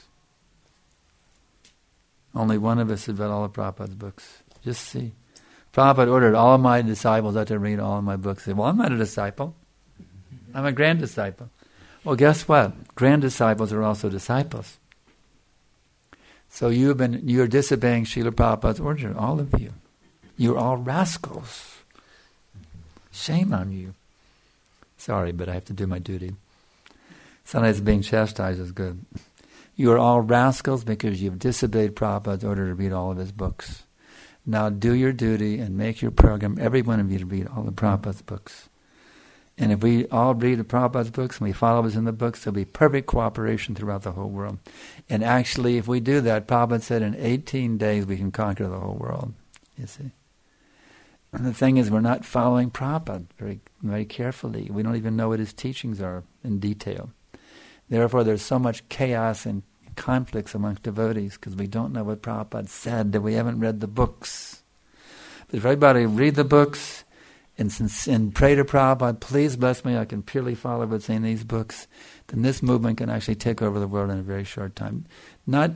Only one of us has read all of Prabhupada's books. Just see. Prabhupada ordered all of my disciples to read all of my books. They said, well, I'm not a disciple. I'm a grand disciple. Well, guess what? Grand disciples are also disciples. So you're disobeying Srila Prabhupada's order, all of you. You're all rascals. Shame on you. Sorry, but I have to do my duty. Sometimes being chastised is good. You are all rascals because you've disobeyed Prabhupada's order to read all of his books. Now do your duty and make your program, every one of you, to read all of Prabhupada's books. And if we all read the Prabhupada's books and we follow us in the books, there'll be perfect cooperation throughout the whole world. And actually, if we do that, Prabhupada said in 18 days we can conquer the whole world. You see? And the thing is, we're not following Prabhupada very, very carefully. We don't even know what his teachings are in detail. Therefore, there's so much chaos and conflicts amongst devotees because we don't know what Prabhupada said, that we haven't read the books. But if everybody read the books and pray to Prabhupada, please bless me, I can purely follow what's in these books, then this movement can actually take over the world in a very short time. Not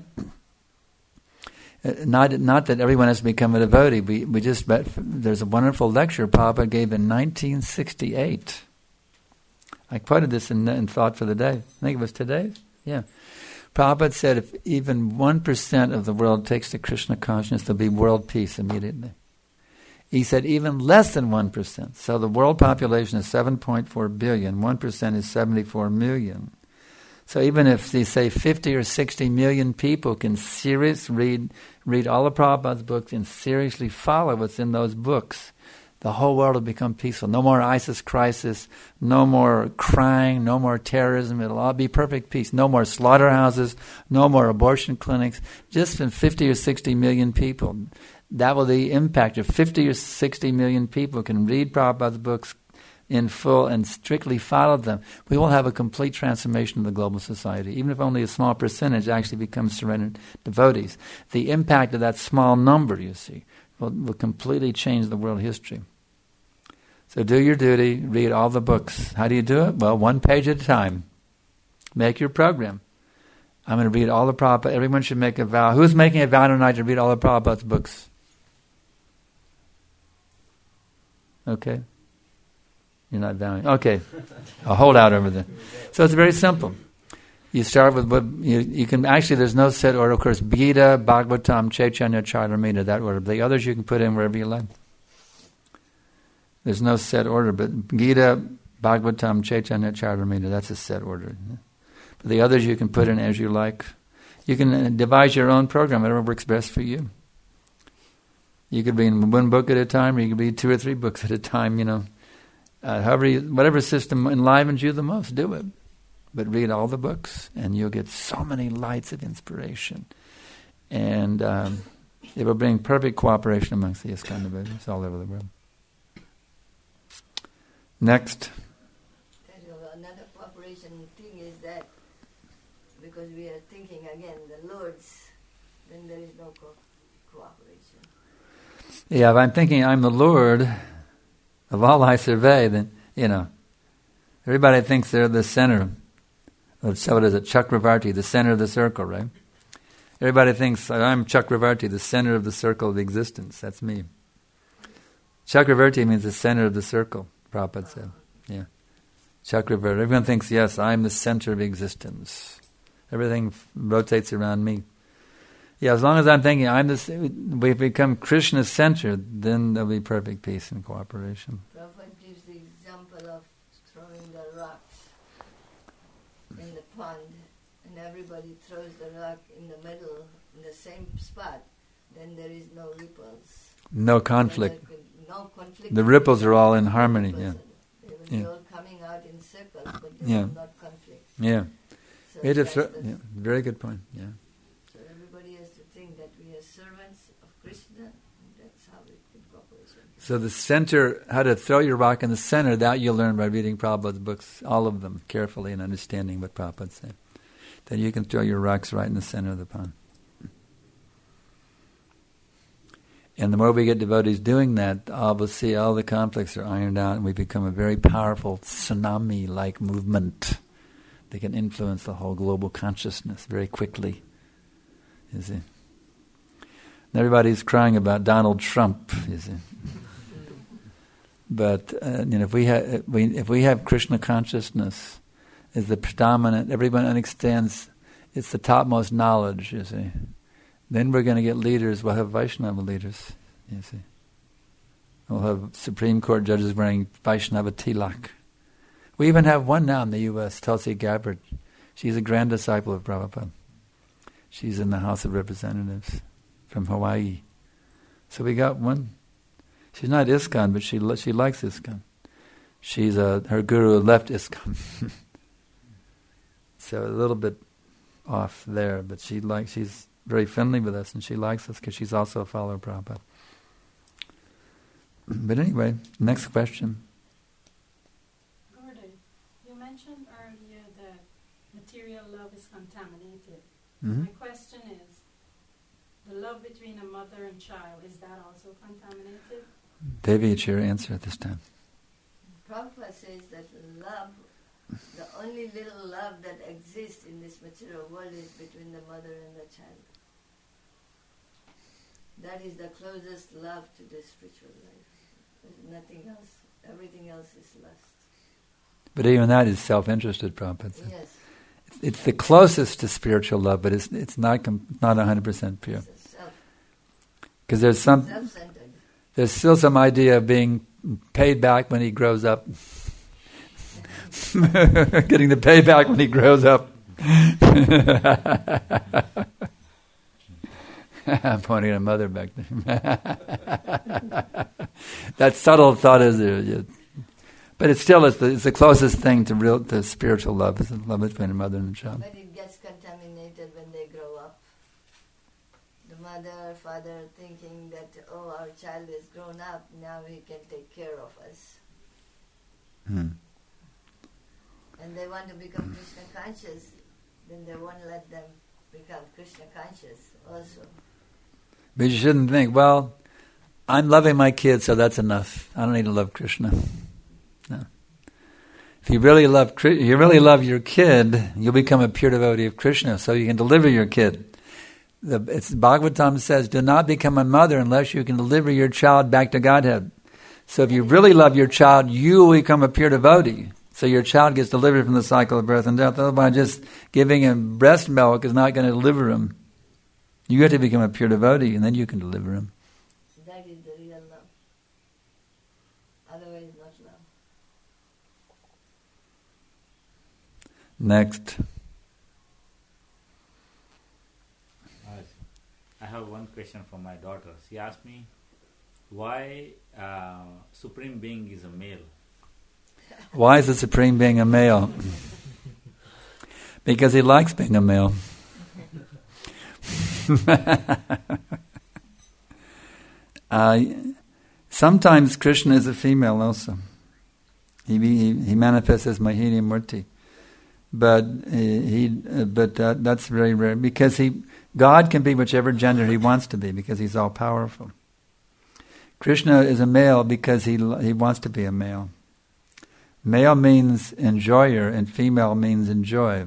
that everyone has to become a devotee. We just there's a wonderful lecture Prabhupada gave in 1968. I quoted this in Thought for the Day. I think it was today. Yeah. Prabhupada said if even 1% of the world takes to Krishna consciousness, there'll be world peace immediately. He said even less than 1%. So the world population is 7.4 billion. 1% is 74 million. So even if they say 50 or 60 million people can read all of Prabhupada's books and seriously follow what's in those books, the whole world will become peaceful. No more ISIS crisis, no more crying, no more terrorism. It'll all be perfect peace. No more slaughterhouses, no more abortion clinics. Just from 50 or 60 million people. That will be the impact. If 50 or 60 million people can read Prabhupada's books in full and strictly follow them, we will have a complete transformation of the global society. Even if only a small percentage actually becomes surrendered devotees. The impact of that small number, you see, will completely change the world history. So do your duty, read all the books. How do you do it? Well, one page at a time. Make your program. I'm going to read all the Prabhupada. Everyone should make a vow. Who's making a vow tonight to read all the Prabhupada's books? Okay. You're not vowing. Okay. I'll hold out over there. So it's very simple. You start with what you can actually, there's no set order. Of course, Gita, Bhagavatam, Chaitanya, Charitamrita, that order. The others you can put in wherever you like. There's no set order, but Gita, Bhagavatam, Chaitanya, Charitamrita, that's a set order. But the others you can put in as you like. You can devise your own program, whatever works best for you. You could read one book at a time, or you could read 2 or 3 books at a time, whatever system enlivens you the most, do it. But read all the books, and you'll get so many lights of inspiration. And it will bring perfect cooperation amongst the ISKCON devotees all over the world. Next. Another cooperation thing is that because we are thinking again, the Lord's, then there is no cooperation. Yeah, if I'm thinking I'm the Lord of all I survey, then, everybody thinks they're the center. So what is it? Chakravarti, the center of the circle, right? Everybody thinks I'm Chakravarti, the center of the circle of existence. That's me. Chakravarti means the center of the circle, Prabhupada said. Yeah. Chakravarti. Everyone thinks, yes, I'm the center of existence. Everything rotates around me. Yeah, as long as I'm thinking we become Krishna-centered, then there'll be perfect peace and cooperation. Prabhupada gives the example of throwing the rocks in the pond, and everybody throws the rock in the middle, in the same spot, then there is no ripples. No conflict. No conflict. The ripples are all in harmony, yeah. They're all coming out in circles, but they will not conflict. Yeah. So very good point, yeah. So everybody has to think that we are servants of Krishna, and that's how we can cooperate. So the center, how to throw your rock in the center, that you'll learn by reading Prabhupada's books, all of them, carefully and understanding what Prabhupada said. Then you can throw your rocks right in the center of the pond. And the more we get devotees doing that, we'll see all the conflicts are ironed out, and we become a very powerful tsunami-like movement They can influence the whole global consciousness very quickly. You see. And everybody's crying about Donald Trump. You see. But if we have Krishna consciousness is the predominant, everyone understands it's the topmost knowledge. You see. Then we're going to get leaders. We'll have Vaishnava leaders. You see. We'll have Supreme Court judges wearing Vaishnava tilak. We even have one now in the U.S., Tulsi Gabbard. She's a grand disciple of Prabhupada. She's in the House of Representatives from Hawaii. So we got one. She's not ISKCON, but she likes ISKCON. She's her guru left ISKCON. So a little bit off there, but she's very friendly with us, and she likes us because she's also a follower of Prabhupada. But anyway, next question. Gordon, you mentioned earlier that material love is contaminated. Mm-hmm. My question is, the love between a mother and child, is that also contaminated? Devi, it's your answer this time. Prabhupada says that love, the only little love that exists in this material world is between the mother and the child. That is the closest love to the spiritual life. There's nothing else. Everything else is lust. But even that is self-interested, Prabhupada said. Yes. It's the closest to spiritual love, but it's not 100% pure. Because there's still some idea of being paid back when he grows up. Getting the payback when he grows up. I'm pointing at mother back there. That subtle thought is there. But it's the closest thing to spiritual love. It's the love between a mother and a child. But it gets contaminated when they grow up. The mother, father thinking that, oh, our child is grown up, now he can take care of us. And they want to become Krishna conscious, then they won't let them become Krishna conscious also. But you shouldn't think, well, I'm loving my kid, so that's enough. I don't need to love Krishna. No. If you really love your kid, you'll become a pure devotee of Krishna, so you can deliver your kid. Bhagavatam says, do not become a mother unless you can deliver your child back to Godhead. So if you really love your child, you will become a pure devotee. So your child gets delivered from the cycle of birth and death. Otherwise, just giving him breast milk is not going to deliver him. You have to become a pure devotee, and then you can deliver him. That is the real love. Otherwise, not love. Next. I have one question from my daughter. She asked me, why Supreme Being is a male? Why is the Supreme Being a male? Because he likes being a male. Sometimes Krishna is a female also. He manifests as Mahini Murti, but that's very rare because God can be whichever gender he wants to be because he's all powerful. Krishna is a male because he wants to be a male. Male means enjoyer and female means enjoy.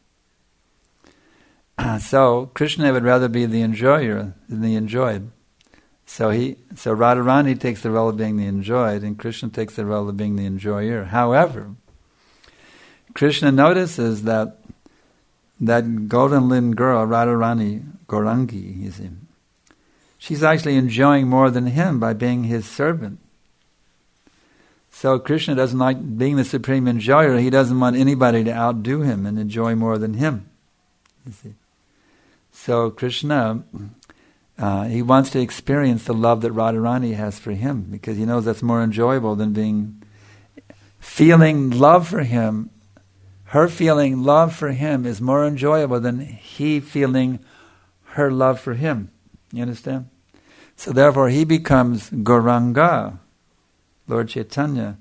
So Krishna would rather be the enjoyer than the enjoyed. So Radharani takes the role of being the enjoyed, and Krishna takes the role of being the enjoyer. However, Krishna notices that golden limbed girl, Radharani Gaurangi, you see, she's actually enjoying more than him by being his servant. So Krishna doesn't like being the supreme enjoyer. He doesn't want anybody to outdo him and enjoy more than him. You see. So Krishna, he wants to experience the love that Radharani has for him because he knows that's more enjoyable than feeling love for him. Her feeling love for him is more enjoyable than he feeling her love for him. You understand? So therefore he becomes Gauranga, Lord Chaitanya,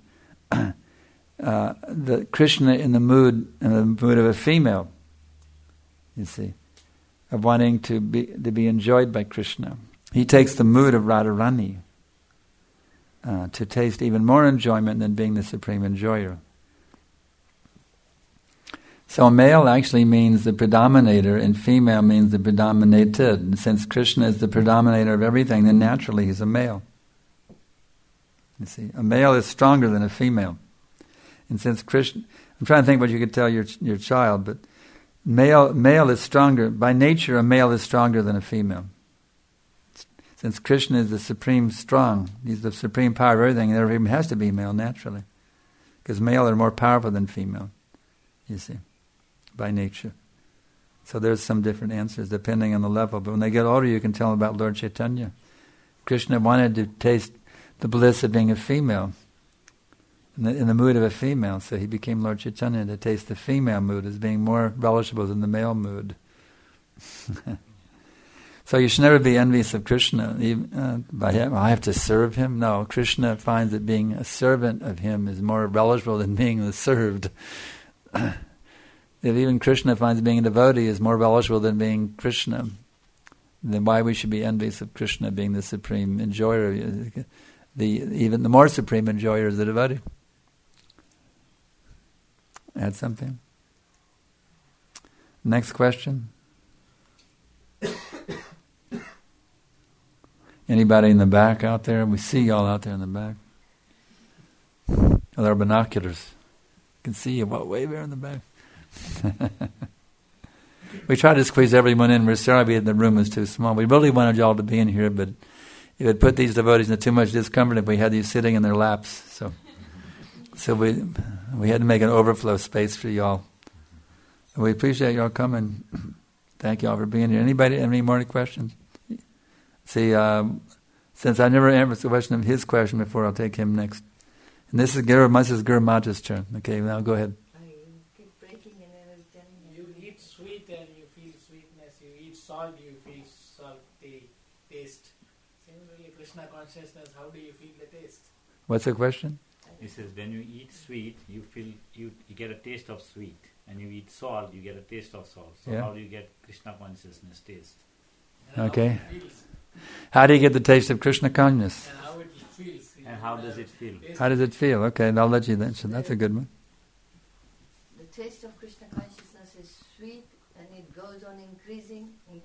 the Krishna in the mood of a female. You see, of wanting to be enjoyed by Krishna. He takes the mood of Radharani to taste even more enjoyment than being the supreme enjoyer. So male actually means the predominator, and female means the predominated. And since Krishna is the predominator of everything, then naturally he's a male. You see, a male is stronger than a female. And since Krishna, I'm trying to think what you could tell your child, but male is stronger. By nature, a male is stronger than a female. Since Krishna is the supreme strong, he's the supreme power of everything, there has to be male naturally. Because male are more powerful than female, you see, by nature. So there's some different answers depending on the level. But when they get older, you can tell them about Lord Chaitanya. Krishna wanted to taste the bliss of being a female, in the mood of a female. So he became Lord Chaitanya to taste the female mood as being more relishable than the male mood. So you should never be envious of Krishna. By him, I have to serve him. No, Krishna finds that being a servant of him is more relishable than being the served. If even Krishna finds being a devotee is more relishable than being Krishna, then why we should be envious of Krishna being the supreme enjoyer? Even the more supreme enjoyer is the devotee. Add something? Next question. Anybody in the back out there? We see y'all out there in the back. With our binoculars. You can see you way there in the back. We try to squeeze everyone in. We're sorry the room is too small. We really wanted y'all to be in here, but it would put these devotees into too much discomfort if we had these sitting in their laps. So we had to make an overflow space for y'all. We appreciate y'all coming. Thank y'all for being here. Anybody have any more questions? See, since I never answered the question of his question before, I'll take him next. And this is Guru Mata's turn. Okay, now go ahead. Keep breaking and everything. You eat sweet and you feel sweetness. You eat salt, you feel salty taste. Similarly, Krishna consciousness, how do you feel the taste? What's the question? He says when you eat sweet, you feel you get a taste of sweet, and you eat salt, you get a taste of salt. So how do you get Krishna consciousness taste? Okay. How do you get the taste of Krishna consciousness? And how it feels. And how does it feel? How does it feel? Okay, I'll let you answer. That's a good one. The taste of Krishna consciousness is sweet, and it goes on increasing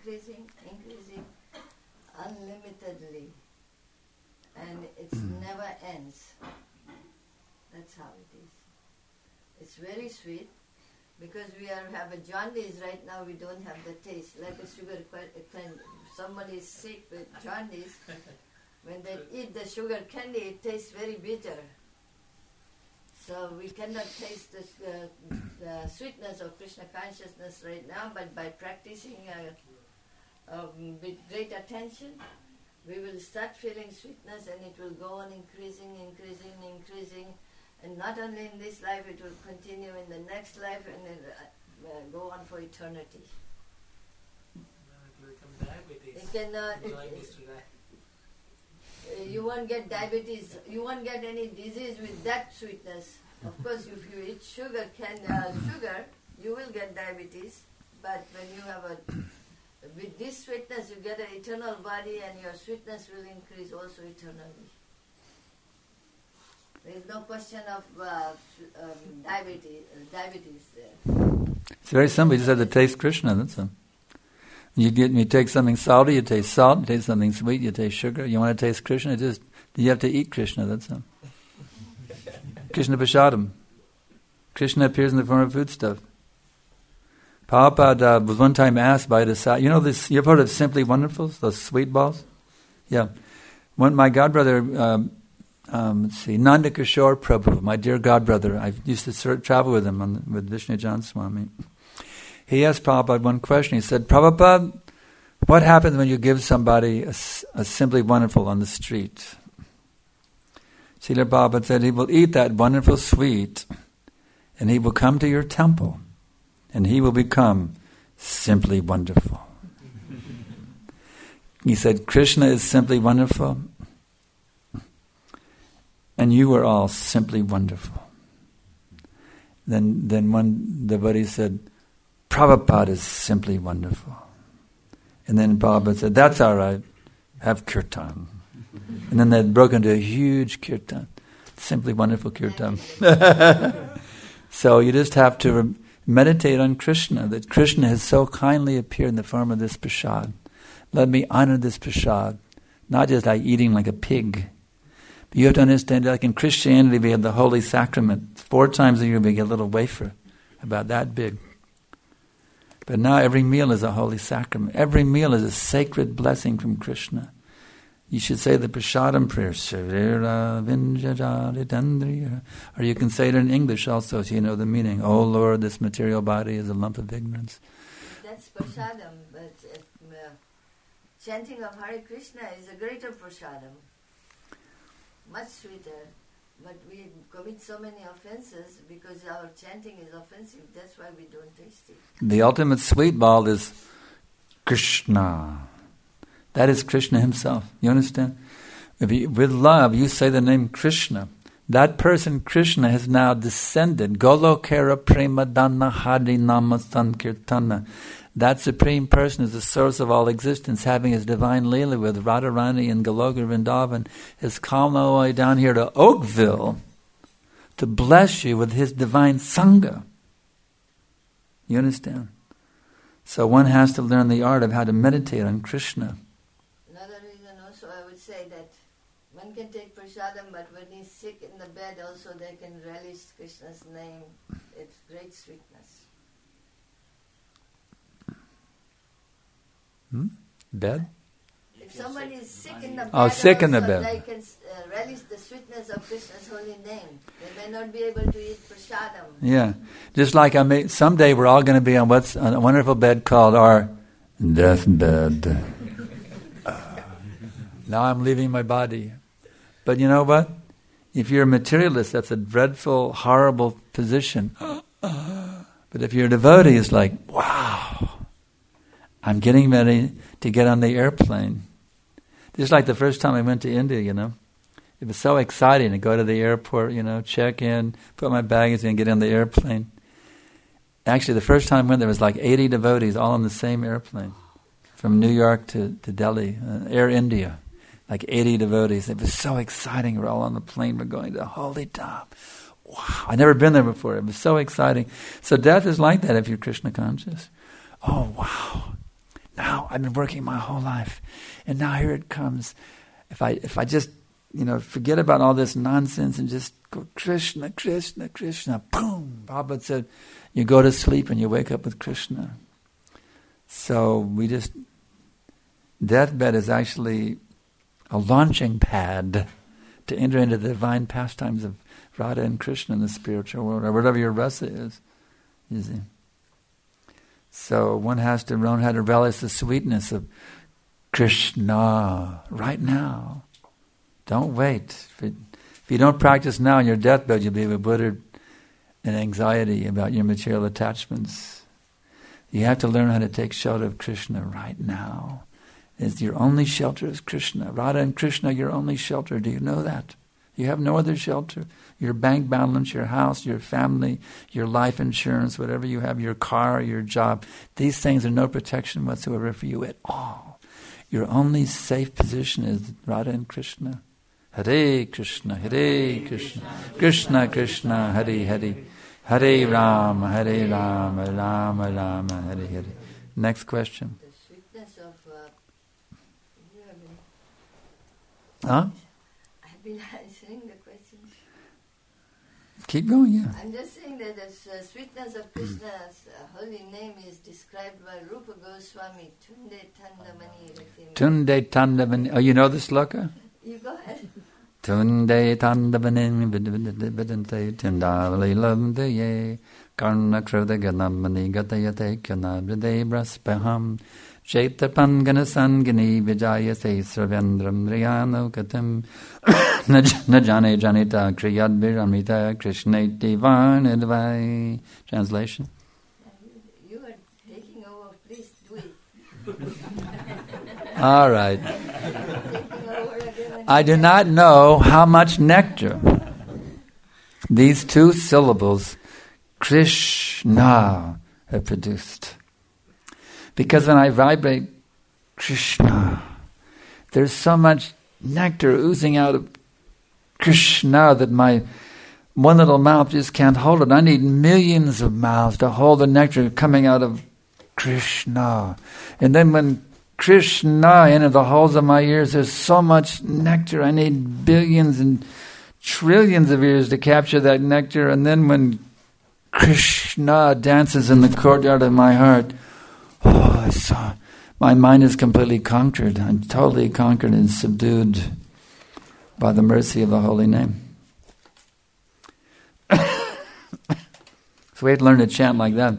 unlimitedly, and it never ends. That's how it is. It's very sweet. Because we have a jaundice right now, we don't have the taste. Like a sugar, when somebody is sick with jaundice, when they eat the sugar candy, it tastes very bitter. So we cannot taste the sweetness of Krishna consciousness right now, but by practicing with great attention, we will start feeling sweetness, and it will go on increasing. And not only in this life, it will continue in the next life, and it go on for eternity. It will become diabetes. You won't get diabetes. You won't get any disease with that sweetness. Of course, if you eat sugar, you will get diabetes. But when you have with this sweetness, you get an eternal body, and your sweetness will increase also eternally. There is no question of diabetes there. It's very simple. You just have to taste Krishna. That's all. You take something salty, you taste salt. You taste something sweet, you taste sugar. You want to taste Krishna, you have to eat Krishna. That's all. Krishna Prashadam. Krishna appears in the form of foodstuff. Prabhupada was one time asked by the you know this. You've heard of Simply Wonderfuls, those sweet balls? Yeah. My godbrother. Nanda Kishore Prabhu, my dear godbrother. I used to travel with him with Vishnu Jan Swami. He asked Prabhupada one question. He said, Prabhupada, what happens when you give somebody a Simply Wonderful on the street? Srila Prabhupada said, he will eat that wonderful sweet, and he will come to your temple, and he will become simply wonderful. He said, Krishna is simply wonderful, and you are all simply wonderful. Then one devotee said, Prabhupada is simply wonderful. And then Prabhupada said, that's all right, have kirtan. And then they broke into a huge kirtan, simply wonderful kirtan. So you just have to, Meditate on Krishna, that Krishna has so kindly appeared in the form of this prasad. Let me honor this prasad, not just like eating like a pig. But you have to understand, like in Christianity, we have the Holy Sacrament. 4 times a year we get a little wafer, about that big. But now every meal is a Holy Sacrament. Every meal is a sacred blessing from Krishna. You should say the Prasadam prayer, or you can say it in English also, so you know the meaning. Oh Lord, this material body is a lump of ignorance. That's Prasadam, but chanting of Hare Krishna is a greater Prasadam. Much sweeter. But we commit so many offenses because our chanting is offensive. That's why we don't taste it. The ultimate sweet ball is Krishna. That is Krishna himself. You understand? If you, with love, you say the name Krishna. That person, Krishna, has now descended. Golokera Premadana Hari Nama Sankirtana. That Supreme Person is the source of all existence, having his divine Leela with Radharani and Goloka Vrindavan, has come all the way down here to Oakville to bless you with his divine Sangha. You understand? So one has to learn the art of how to meditate on Krishna. Another reason also I would say that one can take prasadam, but when he's sick in the bed also they can relish Krishna's name. It's great sweetness. Bed? If somebody is sick in the bed, sick in the also, bed. they can relish the sweetness of Krishna's holy name. They may not be able to eat prasadam. Yeah. Just like someday we're all going to be on what's a wonderful bed called our deathbed. Now I'm leaving my body. But you know what? If you're a materialist, that's a dreadful, horrible position. But if you're a devotee, it's like, wow, I'm getting ready to get on the airplane. Just like the first time I went to India, It was so exciting to go to the airport, check in, put my baggage in, get on the airplane. Actually, the first time I went, there was like 80 devotees all on the same airplane. From New York to Delhi, Air India. Like 80 devotees. It was so exciting. We're all on the plane. We're going to Holy Dham. Wow. I'd never been there before. It was so exciting. So death is like that if you're Krishna conscious. Oh, wow. Now I've been working my whole life. And now here it comes. If I just, forget about all this nonsense and just go Krishna, Krishna, Krishna. Boom. Prabhupada said, you go to sleep and you wake up with Krishna. So deathbed is actually a launching pad to enter into the divine pastimes of Radha and Krishna in the spiritual world, or whatever your rasa is, you see. So one has to learn how to relish the sweetness of Krishna right now. Don't wait. If you don't practice now on your deathbed, you'll be embittered in anxiety about your material attachments. You have to learn how to take shelter of Krishna right now. It's your only shelter is Krishna. Radha and Krishna are your only shelter. Do you know that? You have no other shelter. Your bank balance, your house, your family, your life insurance, whatever you have, your car, your job, these things are no protection whatsoever for you at all. Your only safe position is Radha and Krishna. Hare Krishna, Hare Krishna, Krishna Krishna, Hare Hare, Hare Rama, Hare Rama, Rama Rama, Hare Hare. Next question. The sweetness of... Huh? I've been answering the questions. Keep going, yeah. I'm just saying that the sweetness of Krishna's holy name is described by Rupa Goswami, Tunde Tandamani Ratim. Tunde Tandamani. Oh, you know the sloka? You go ahead. Tunde Tandamani Vidante Tindavali Lamdaye Karna Kruda Ganamani Gatayate Kana Bride Braspaham Shaitapangana Sangani Vijaya Se Sravendram Riyano Katam Najane Janita Kriyad Viramita Krishna Divan. Translation. You are taking over, please do it. All right. Taking over again. I do not know how much nectar these 2 syllables, Krishna, have produced. Because when I vibrate Krishna, there's so much nectar oozing out of Krishna that my one little mouth just can't hold it. I need millions of mouths to hold the nectar coming out of Krishna. And then when Krishna enters the holes of my ears, there's so much nectar. I need billions and trillions of ears to capture that nectar. And then when Krishna dances in the courtyard of my heart, my mind is completely conquered. I'm totally conquered and subdued by the mercy of the holy name. So we have to learn to chant like that.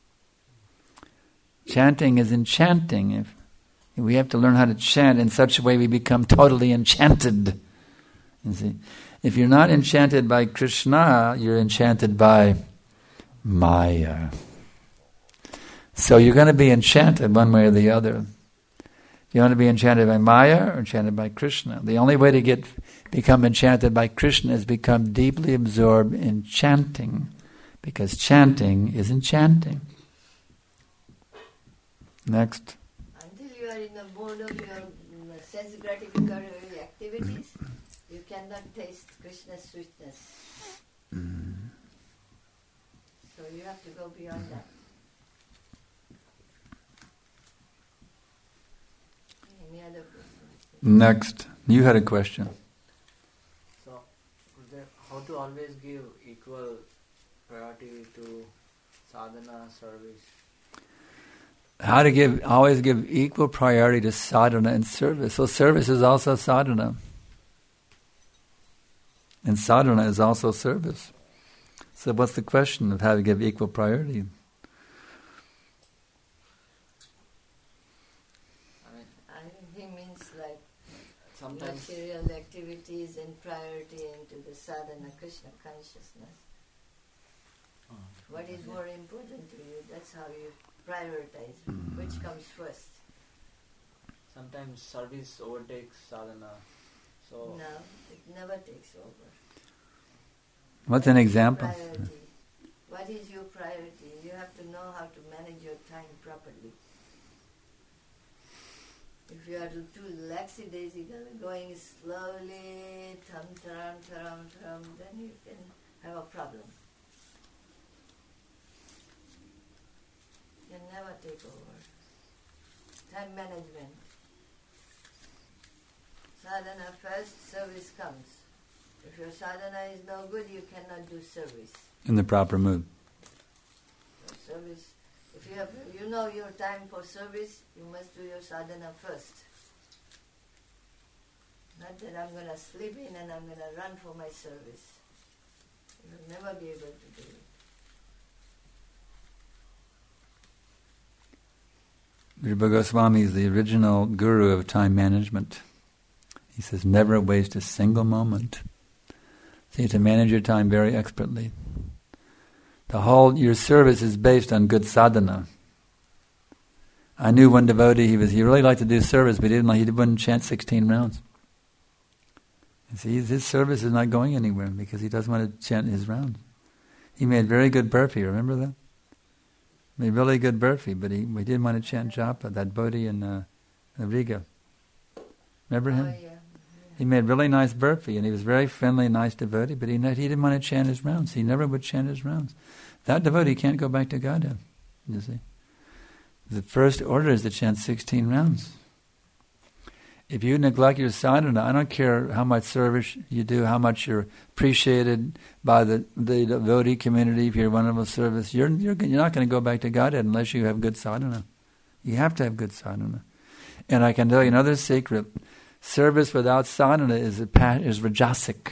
Chanting is enchanting. We have to learn how to chant in such a way we become totally enchanted. You see, if you're not enchanted by Krishna, you're enchanted by Maya. So you're going to be enchanted one way or the other. You want to be enchanted by Maya or enchanted by Krishna? The only way to become enchanted by Krishna is become deeply absorbed in chanting, because chanting is enchanting. Next. Until you are in the mode of your sense gratificatory activities, you cannot taste Krishna's sweetness. So you have to go beyond that. Any other questions? Next. You had a question. So, how to always give equal priority to sadhana service? How to always give equal priority to sadhana and service. So service is also sadhana. And sadhana is also service. So what's the question of how to give equal priority? I think he means like Sometimes material activities and priority into the sadhana Krishna consciousness. What is more important to you? That's how you prioritize. Which comes first? sometimes service overtakes sadhana. So No, it never takes over. What's an example? Priority. What is your priority? You have to know how to manage your time properly. If you are too lackadaisical, going slowly, then you can have a problem. You can never take over. Time management. Sadhana first, service comes. If your sadhana is no good, you cannot do service. In the proper mood. Service. If you know your time for service, you must do your sadhana first. Not that I'm going to sleep in and I'm going to run for my service. You will never be able to do it. Rupa Goswami is the original guru of time management. He says, never waste a single moment. So you have to manage your time very expertly. Your service is based on good sadhana. I knew one devotee, he really liked to do service, but he wouldn't chant 16 rounds. You see, his service is not going anywhere because he doesn't want to chant his rounds. He made very good burfi, remember that? Made really good burfi, but he didn't want to chant japa, that bodhi in Riga. Remember him? Oh, yeah. He made really nice burfi, and he was very friendly, nice devotee, but he didn't want to chant his rounds. He never would chant his rounds. That devotee can't go back to Godhead, you see. The first order is to chant 16 rounds. If you neglect your sadhana, I don't care how much service you do, how much you're appreciated by the devotee community, if you're one of a service, you're not going to go back to Godhead unless you have good sadhana. You have to have good sadhana. And I can tell you another secret. Service without sadhana is rajasic.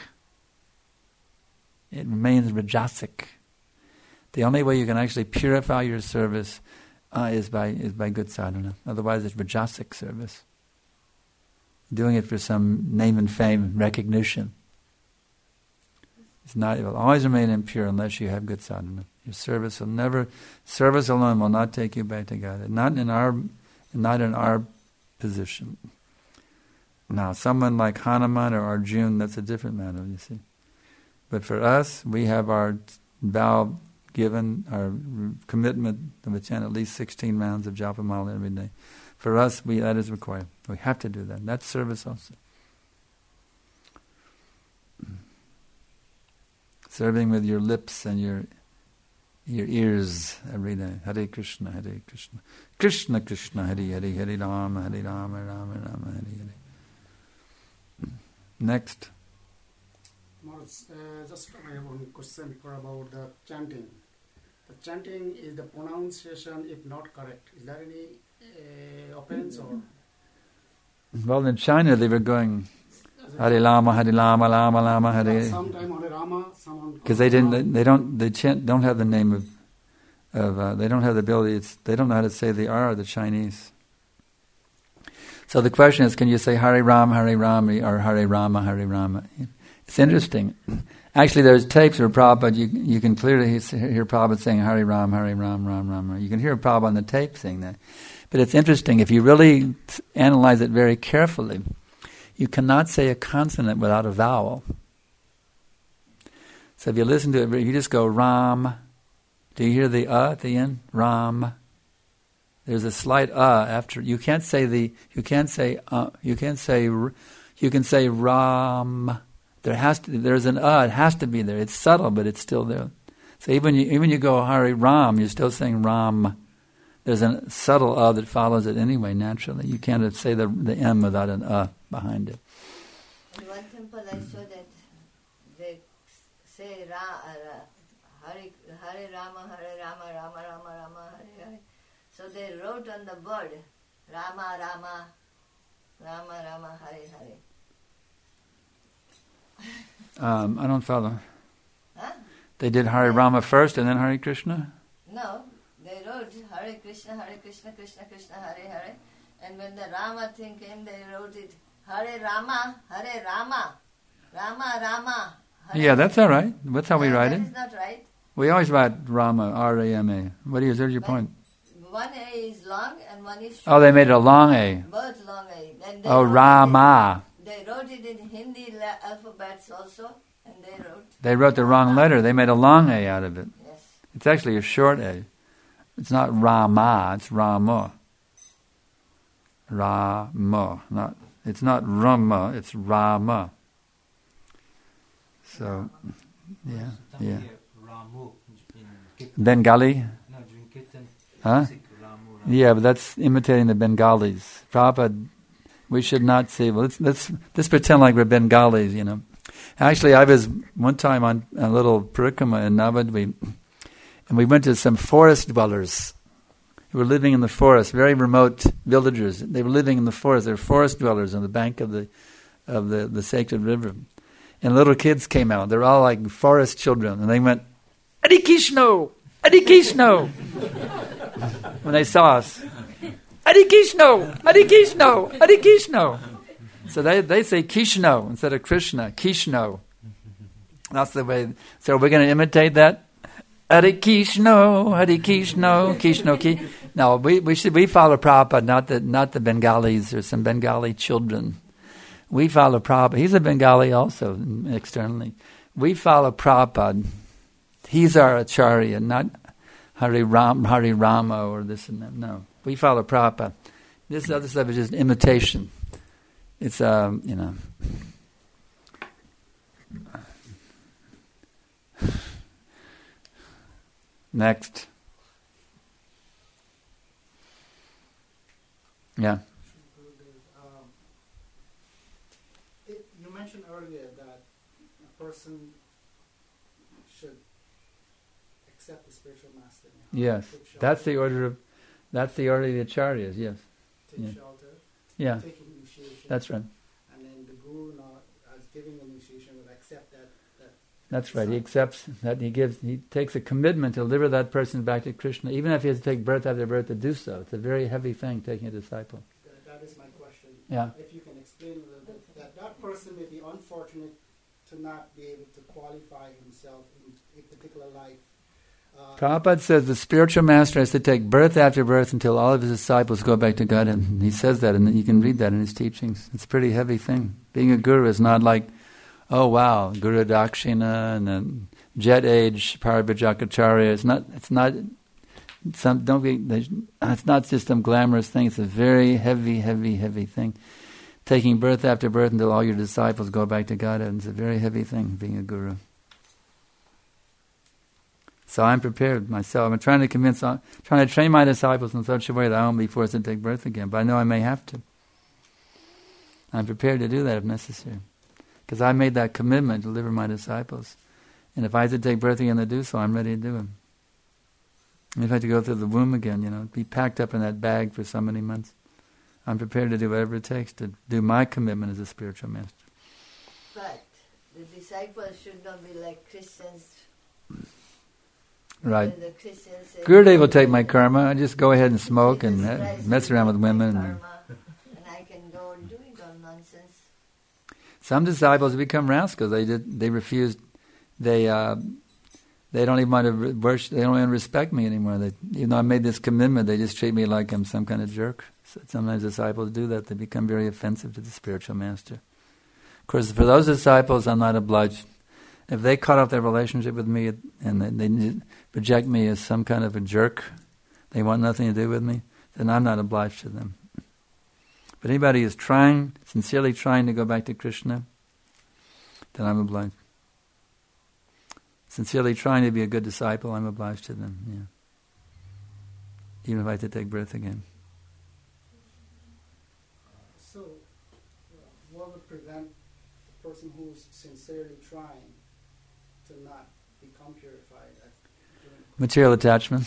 It remains rajasic. The only way you can actually purify your service is by good sadhana. Otherwise, it's rajasic service. Doing it for some name and fame, recognition. It will always remain impure unless you have good sadhana. Your service alone will not take you back to God. Not in our position. Now, someone like Hanuman or Arjuna, that's a different matter, you see. But for us, we have our vow given, our commitment to chant at least 16 rounds of Japamala every day. For us, that is required. We have to do that. That's service also. serving with your lips and your ears every day. Hare Krishna, Hare Krishna, Krishna Krishna, Hare Hare, Hare Rama, Hare Rama, Rama Rama, Hare Hare. Next. Just I have one question about the chanting. The chanting is the pronunciation, if not correct. Is there any offense or? Well, in China they were going Hare Lama, Hare Lama, Lama Lama, Hare. Sometime Hare Rama, someone. Because they don't have the name of they don't have the ability. They don't know how to say the R, the Chinese. So the question is, can you say Hare Ram, Hare Rama, or Hare Rama, Hare Rama? It's interesting. Actually, there's tapes where Prabhupada, you can clearly hear Prabhupada saying Hare Ram, Hare Ram, Ram Ram. You can hear Prabhupada on the tape saying that. But it's interesting, if you really analyze it very carefully, you cannot say a consonant without a vowel. So if you listen to it, you just go Ram. Do you hear the at the end? Ram. There's a slight after. You can say Ram. There's an it has to be there. It's subtle, but it's still there. So even you go Hare Ram, you're still saying Ram. There's a subtle that follows it anyway, naturally. You can't say the M without an behind it. In one temple I saw that they say Hare Rama, Hare Rama, Rama Rama, Rama Hare Hare. So they wrote on the board, Rama Rama, Rama Rama, Hare Hare. I don't follow. Huh? They did Hare Rama first and then Hare Krishna? No, they wrote Hare Krishna, Krishna Krishna, Hare Hare. And when the Rama thing came, they wrote it Hare Rama, Rama Rama. Hare. Yeah, that's all right. That's how we write it. That is not right. We always write Rama, R-A-M-A. Where's your point? One A is long and one is short. Oh, they made it a long A. Both long A. And Oh, Rama. They wrote it in Hindi alphabets also, and they wrote. They wrote the wrong letter. They made a long A out of it. Yes. It's actually a short A. It's not Rama, it's Rama. Rama. It's not Rama, it's Rama. So, yeah. Bengali? Huh? Yeah, but that's imitating the Bengalis. Prabhupada, we should not say, well, let's pretend like we're Bengalis, you know. Actually, I was one time on a little parikrama in Navadvip, and we went to some forest dwellers who were living in the forest, very remote villagers. They were living in the forest. They were forest dwellers on the bank of the sacred river. And little kids came out. They were all like forest children, and they went, Adi Kishno! Adi Kishno! When they saw us. Adi Kishno! Adi Kishno! Adi Kishno! So they say Kishno instead of Krishna. Kishno. That's the way. So we're going to imitate that. Hare Kishno, Hare Kishno, Kishno Ki. No, we follow Prabhupada, not the Bengalis or some Bengali children. We follow Prabhupada. He's a Bengali also externally. We follow Prabhupada. He's our acharya, not Hare Rama or this and that. No, we follow Prabhupada. This other stuff is just imitation. It's Next. Yeah. You mentioned earlier that a person should accept the spiritual master. Yes, that's the order of the acharyas. Yes. Take shelter. Yeah. Take initiation. That's right. And then the guru, as giving initiation, will accept that. That's right. He accepts that. He takes a commitment to deliver that person back to Krishna, even if he has to take birth after birth to do so. It's a very heavy thing, taking a disciple. That is my question. Yeah. If you can explain a little bit, that person may be unfortunate to not be able to qualify himself in a particular life. Prabhupada says the spiritual master has to take birth after birth until all of his disciples go back to Godhead. He says that, and you can read that in his teachings. It's a pretty heavy thing. Being a guru is not like, oh wow, Guru Dakshina and then jet age Parabhajakacharya. It's not just some glamorous thing. It's a very heavy, heavy, heavy thing. Taking birth after birth until all your disciples go back to Godhead. It's a very heavy thing, being a guru. So I'm prepared myself. I'm trying to train my disciples in such a way that I won't be forced to take birth again. But I know I may have to. I'm prepared to do that if necessary. Because I made that commitment to deliver my disciples. And if I have to take birth again to do so, I'm ready to do it. And if I have to go through the womb again, be packed up in that bag for so many months, I'm prepared to do whatever it takes to do my commitment as a spiritual master. But the disciples should not be like Christians. Right. The Christians say, Gurudev will take my karma. I just go ahead and smoke and mess around with women. And I can go and do it on nonsense. Some disciples become rascals. They refused. They don't even want to worship. They don't even respect me anymore. Even though I made this commitment, they just treat me like I'm some kind of jerk. So sometimes disciples do that. They become very offensive to the spiritual master. Of course, for those disciples, I'm not obliged. If they cut off their relationship with me and they reject me as some kind of a jerk, they want nothing to do with me, then I'm not obliged to them. But anybody who's sincerely trying to go back to Krishna, then I'm obliged. Sincerely trying to be a good disciple, I'm obliged to them. Yeah. Even if I have to take birth again. So, what would prevent a person who's sincerely trying to not become purified? Material attachment.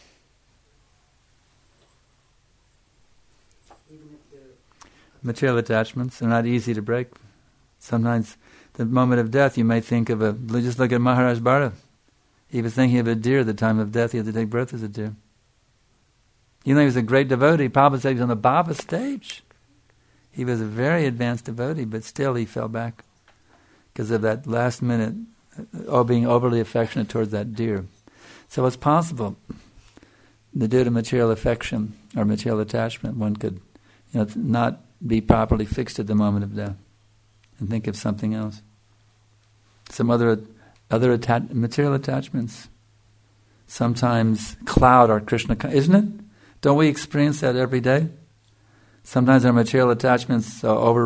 Even if they're Material attachments are not easy to break. Sometimes, the moment of death, you may think of just look at Maharaj Bharata. He was thinking of a deer at the time of death. He had to take birth as a deer. He was a great devotee. Prabhupada said he was on the Baba stage. He was a very advanced devotee, but still he fell back because of that last minute being overly affectionate towards that deer. So it's possible that due to material affection or material attachment, one could not be properly fixed at the moment of death and think of something else. Some other material attachments sometimes cloud our Krishna, isn't it? Don't we experience that every day? Sometimes our material attachments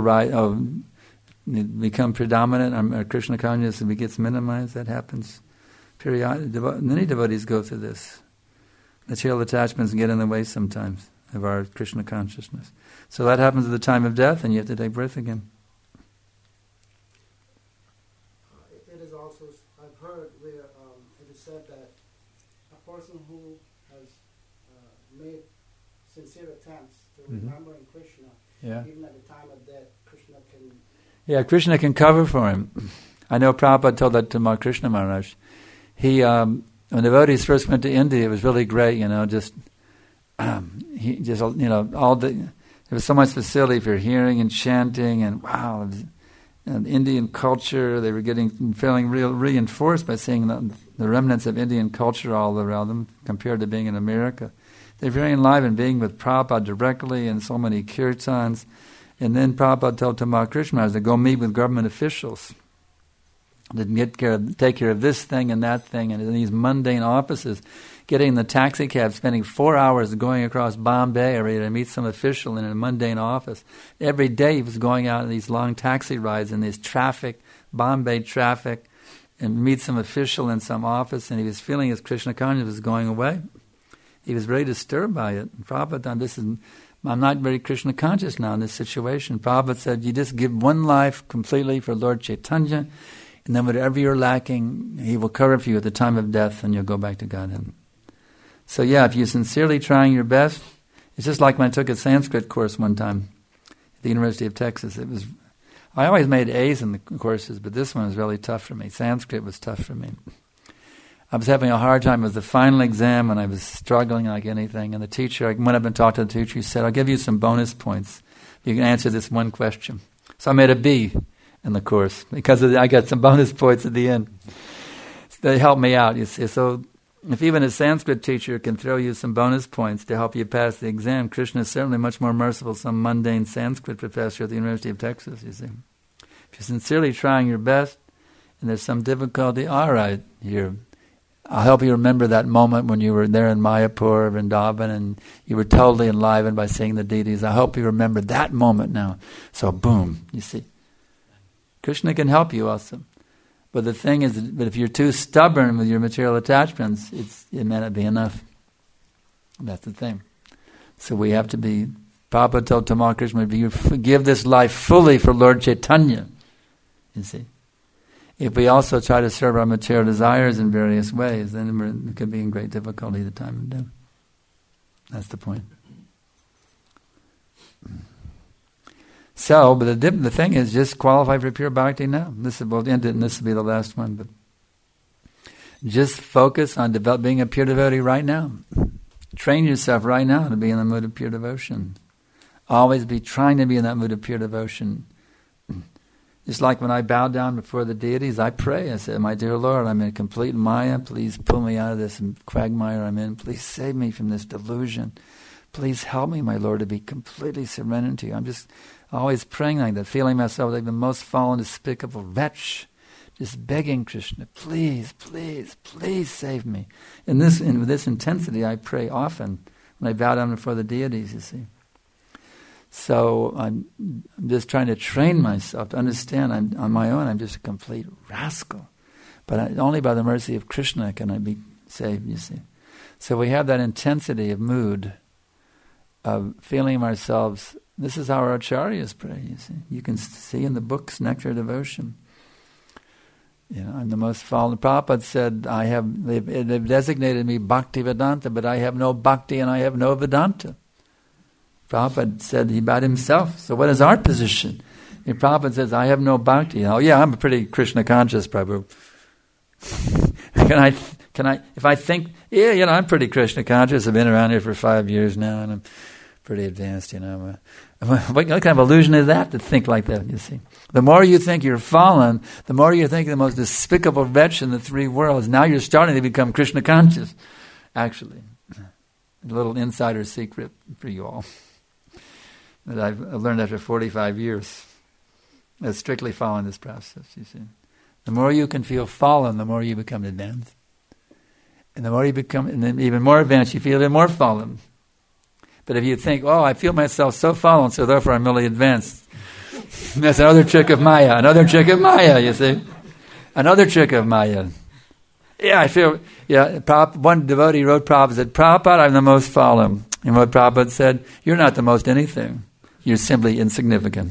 become predominant, our Krishna consciousness gets minimized. That happens periodically. Many devotees go through this. Material attachments get in the way sometimes of our Krishna consciousness. So that happens at the time of death, and you have to take birth again. It is also, I've heard where it is said that a person who has made sincere attempts to remembering Krishna, even at the time of death, Krishna can... Yeah, Krishna can cover for him. I know Prabhupada told that to Krishna Maharaj. When devotees first went to India, it was really great, there was so much facility for hearing and chanting, and wow, and Indian culture, they were feeling reinforced by seeing the remnants of Indian culture all around them compared to being in America. They're very enlivened being with Prabhupada directly and so many kirtans. And then Prabhupada told Tamal Krishna Maharaj to go meet with government officials to take care of this thing and that thing, and in these mundane offices, getting in the taxi cab, spending 4 hours going across Bombay area to meet some official in a mundane office. Every day he was going out on these long taxi rides in this Bombay traffic, and meet some official in some office, and he was feeling his Krishna consciousness was going away. He was very disturbed by it. And Prabhupada, I'm not very Krishna conscious now in this situation. Prabhupada said, you just give one life completely for Lord Chaitanya, and then whatever you're lacking, he will cover for you at the time of death, and you'll go back to Godhead. So if you're sincerely trying your best, it's just like when I took a Sanskrit course one time at the University of Texas. I always made A's in the courses, but this one was really tough for me. Sanskrit was tough for me. I was having a hard time with the final exam, and I was struggling like anything. And the teacher, I went up and talked to the teacher. He said, I'll give you some bonus points if you can answer this one question. So I made a B in the course because I got some bonus points at the end. So they helped me out, you see. So if even a Sanskrit teacher can throw you some bonus points to help you pass the exam, Krishna is certainly much more merciful than some mundane Sanskrit professor at the University of Texas, you see. If you're sincerely trying your best and there's some difficulty, all right, I'll help you remember that moment when you were there in Mayapur, Vrindavan, and you were totally enlivened by seeing the deities. I hope you remember that moment now. So boom, you see. Krishna can help you also. But the thing is, but if you're too stubborn with your material attachments, it may not be enough. That's the thing. So we have to be, Prabhupada told Tamal Krishna, you give this life fully for Lord Chaitanya. You see. If we also try to serve our material desires in various ways, then we could be in great difficulty at the time of death. That's the point. So, but the thing is, just qualify for pure bhakti now. We'll end it, and this will be the last one. But just focus on being a pure devotee right now. Train yourself right now to be in the mood of pure devotion. Always be trying to be in that mood of pure devotion. Just like when I bow down before the deities, I pray. I say, my dear Lord, I'm in complete Maya. Please pull me out of this quagmire I'm in. Please save me from this delusion. Please help me, my Lord, to be completely surrendered to you. I'm just always praying like that, feeling myself like the most fallen, despicable wretch. Just begging Krishna, please, please, please save me. And with this intensity, I pray often when I bow down before the deities, you see. So I'm just trying to train myself to understand on my own I'm just a complete rascal. But only by the mercy of Krishna can I be saved, you see. So we have that intensity of mood, of feeling ourselves. This is how our acharyas pray, you see. You can see in the books, Nectar Devotion. I'm the most fallen. Prabhupada said, they've designated me Bhakti Vedanta, but I have no Bhakti and I have no Vedanta. Prabhupada said he about himself. So what is our position? If Prabhupada says, I have no Bhakti, oh yeah, I'm a pretty Krishna conscious, Prabhu. Can I, if I think, yeah, I'm pretty Krishna conscious, I've been around here for 5 years now, and I'm pretty advanced, What kind of illusion is that to think like that, you see? The more you think you're fallen, the more you think you're the most despicable wretch in the three worlds. Now you're starting to become Krishna conscious, actually. A little insider secret for you all that I've learned after 45 years. I've strictly following this process, you see. The more you can feel fallen, the more you become advanced. And the more you become even more advanced, you feel even more fallen. But if you think, I feel myself so fallen, so therefore I'm really advanced. That's another trick of Maya, you see. Another trick of Maya. One devotee wrote Prabhupada, said, Prabhupada, I'm the most fallen. And what Prabhupada said, you're not the most anything. You're simply insignificant.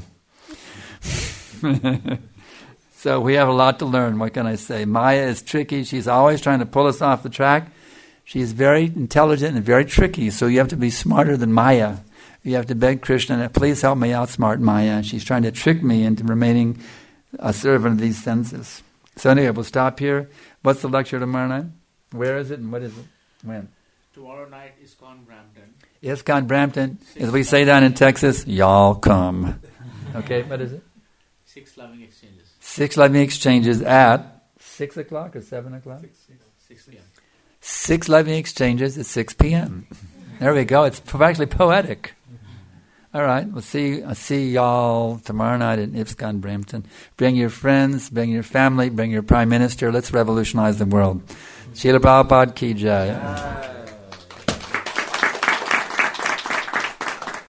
So we have a lot to learn, what can I say? Maya is tricky, she's always trying to pull us off the track. She's very intelligent and very tricky, so you have to be smarter than Maya. You have to beg Krishna, please help me outsmart Maya. She's trying to trick me into remaining a servant of these senses. So anyway, we'll stop here. What's the lecture tomorrow night? Where is it and what is it? When? Tomorrow night, ISKCON Brampton. ISKCON Brampton. As we say down in Texas, y'all come. Okay, what is it? 6 Loving Exchanges. 6 Loving Exchanges at 6 o'clock or 7 o'clock? 6 p.m. 6 Loving Exchanges at 6 p.m. There we go. It's actually poetic. All right. I'll see y'all tomorrow night at ISKCON Brampton. Bring your friends, bring your family, bring your Prime Minister. Let's revolutionize the world. Srila Prabhupada ki jai.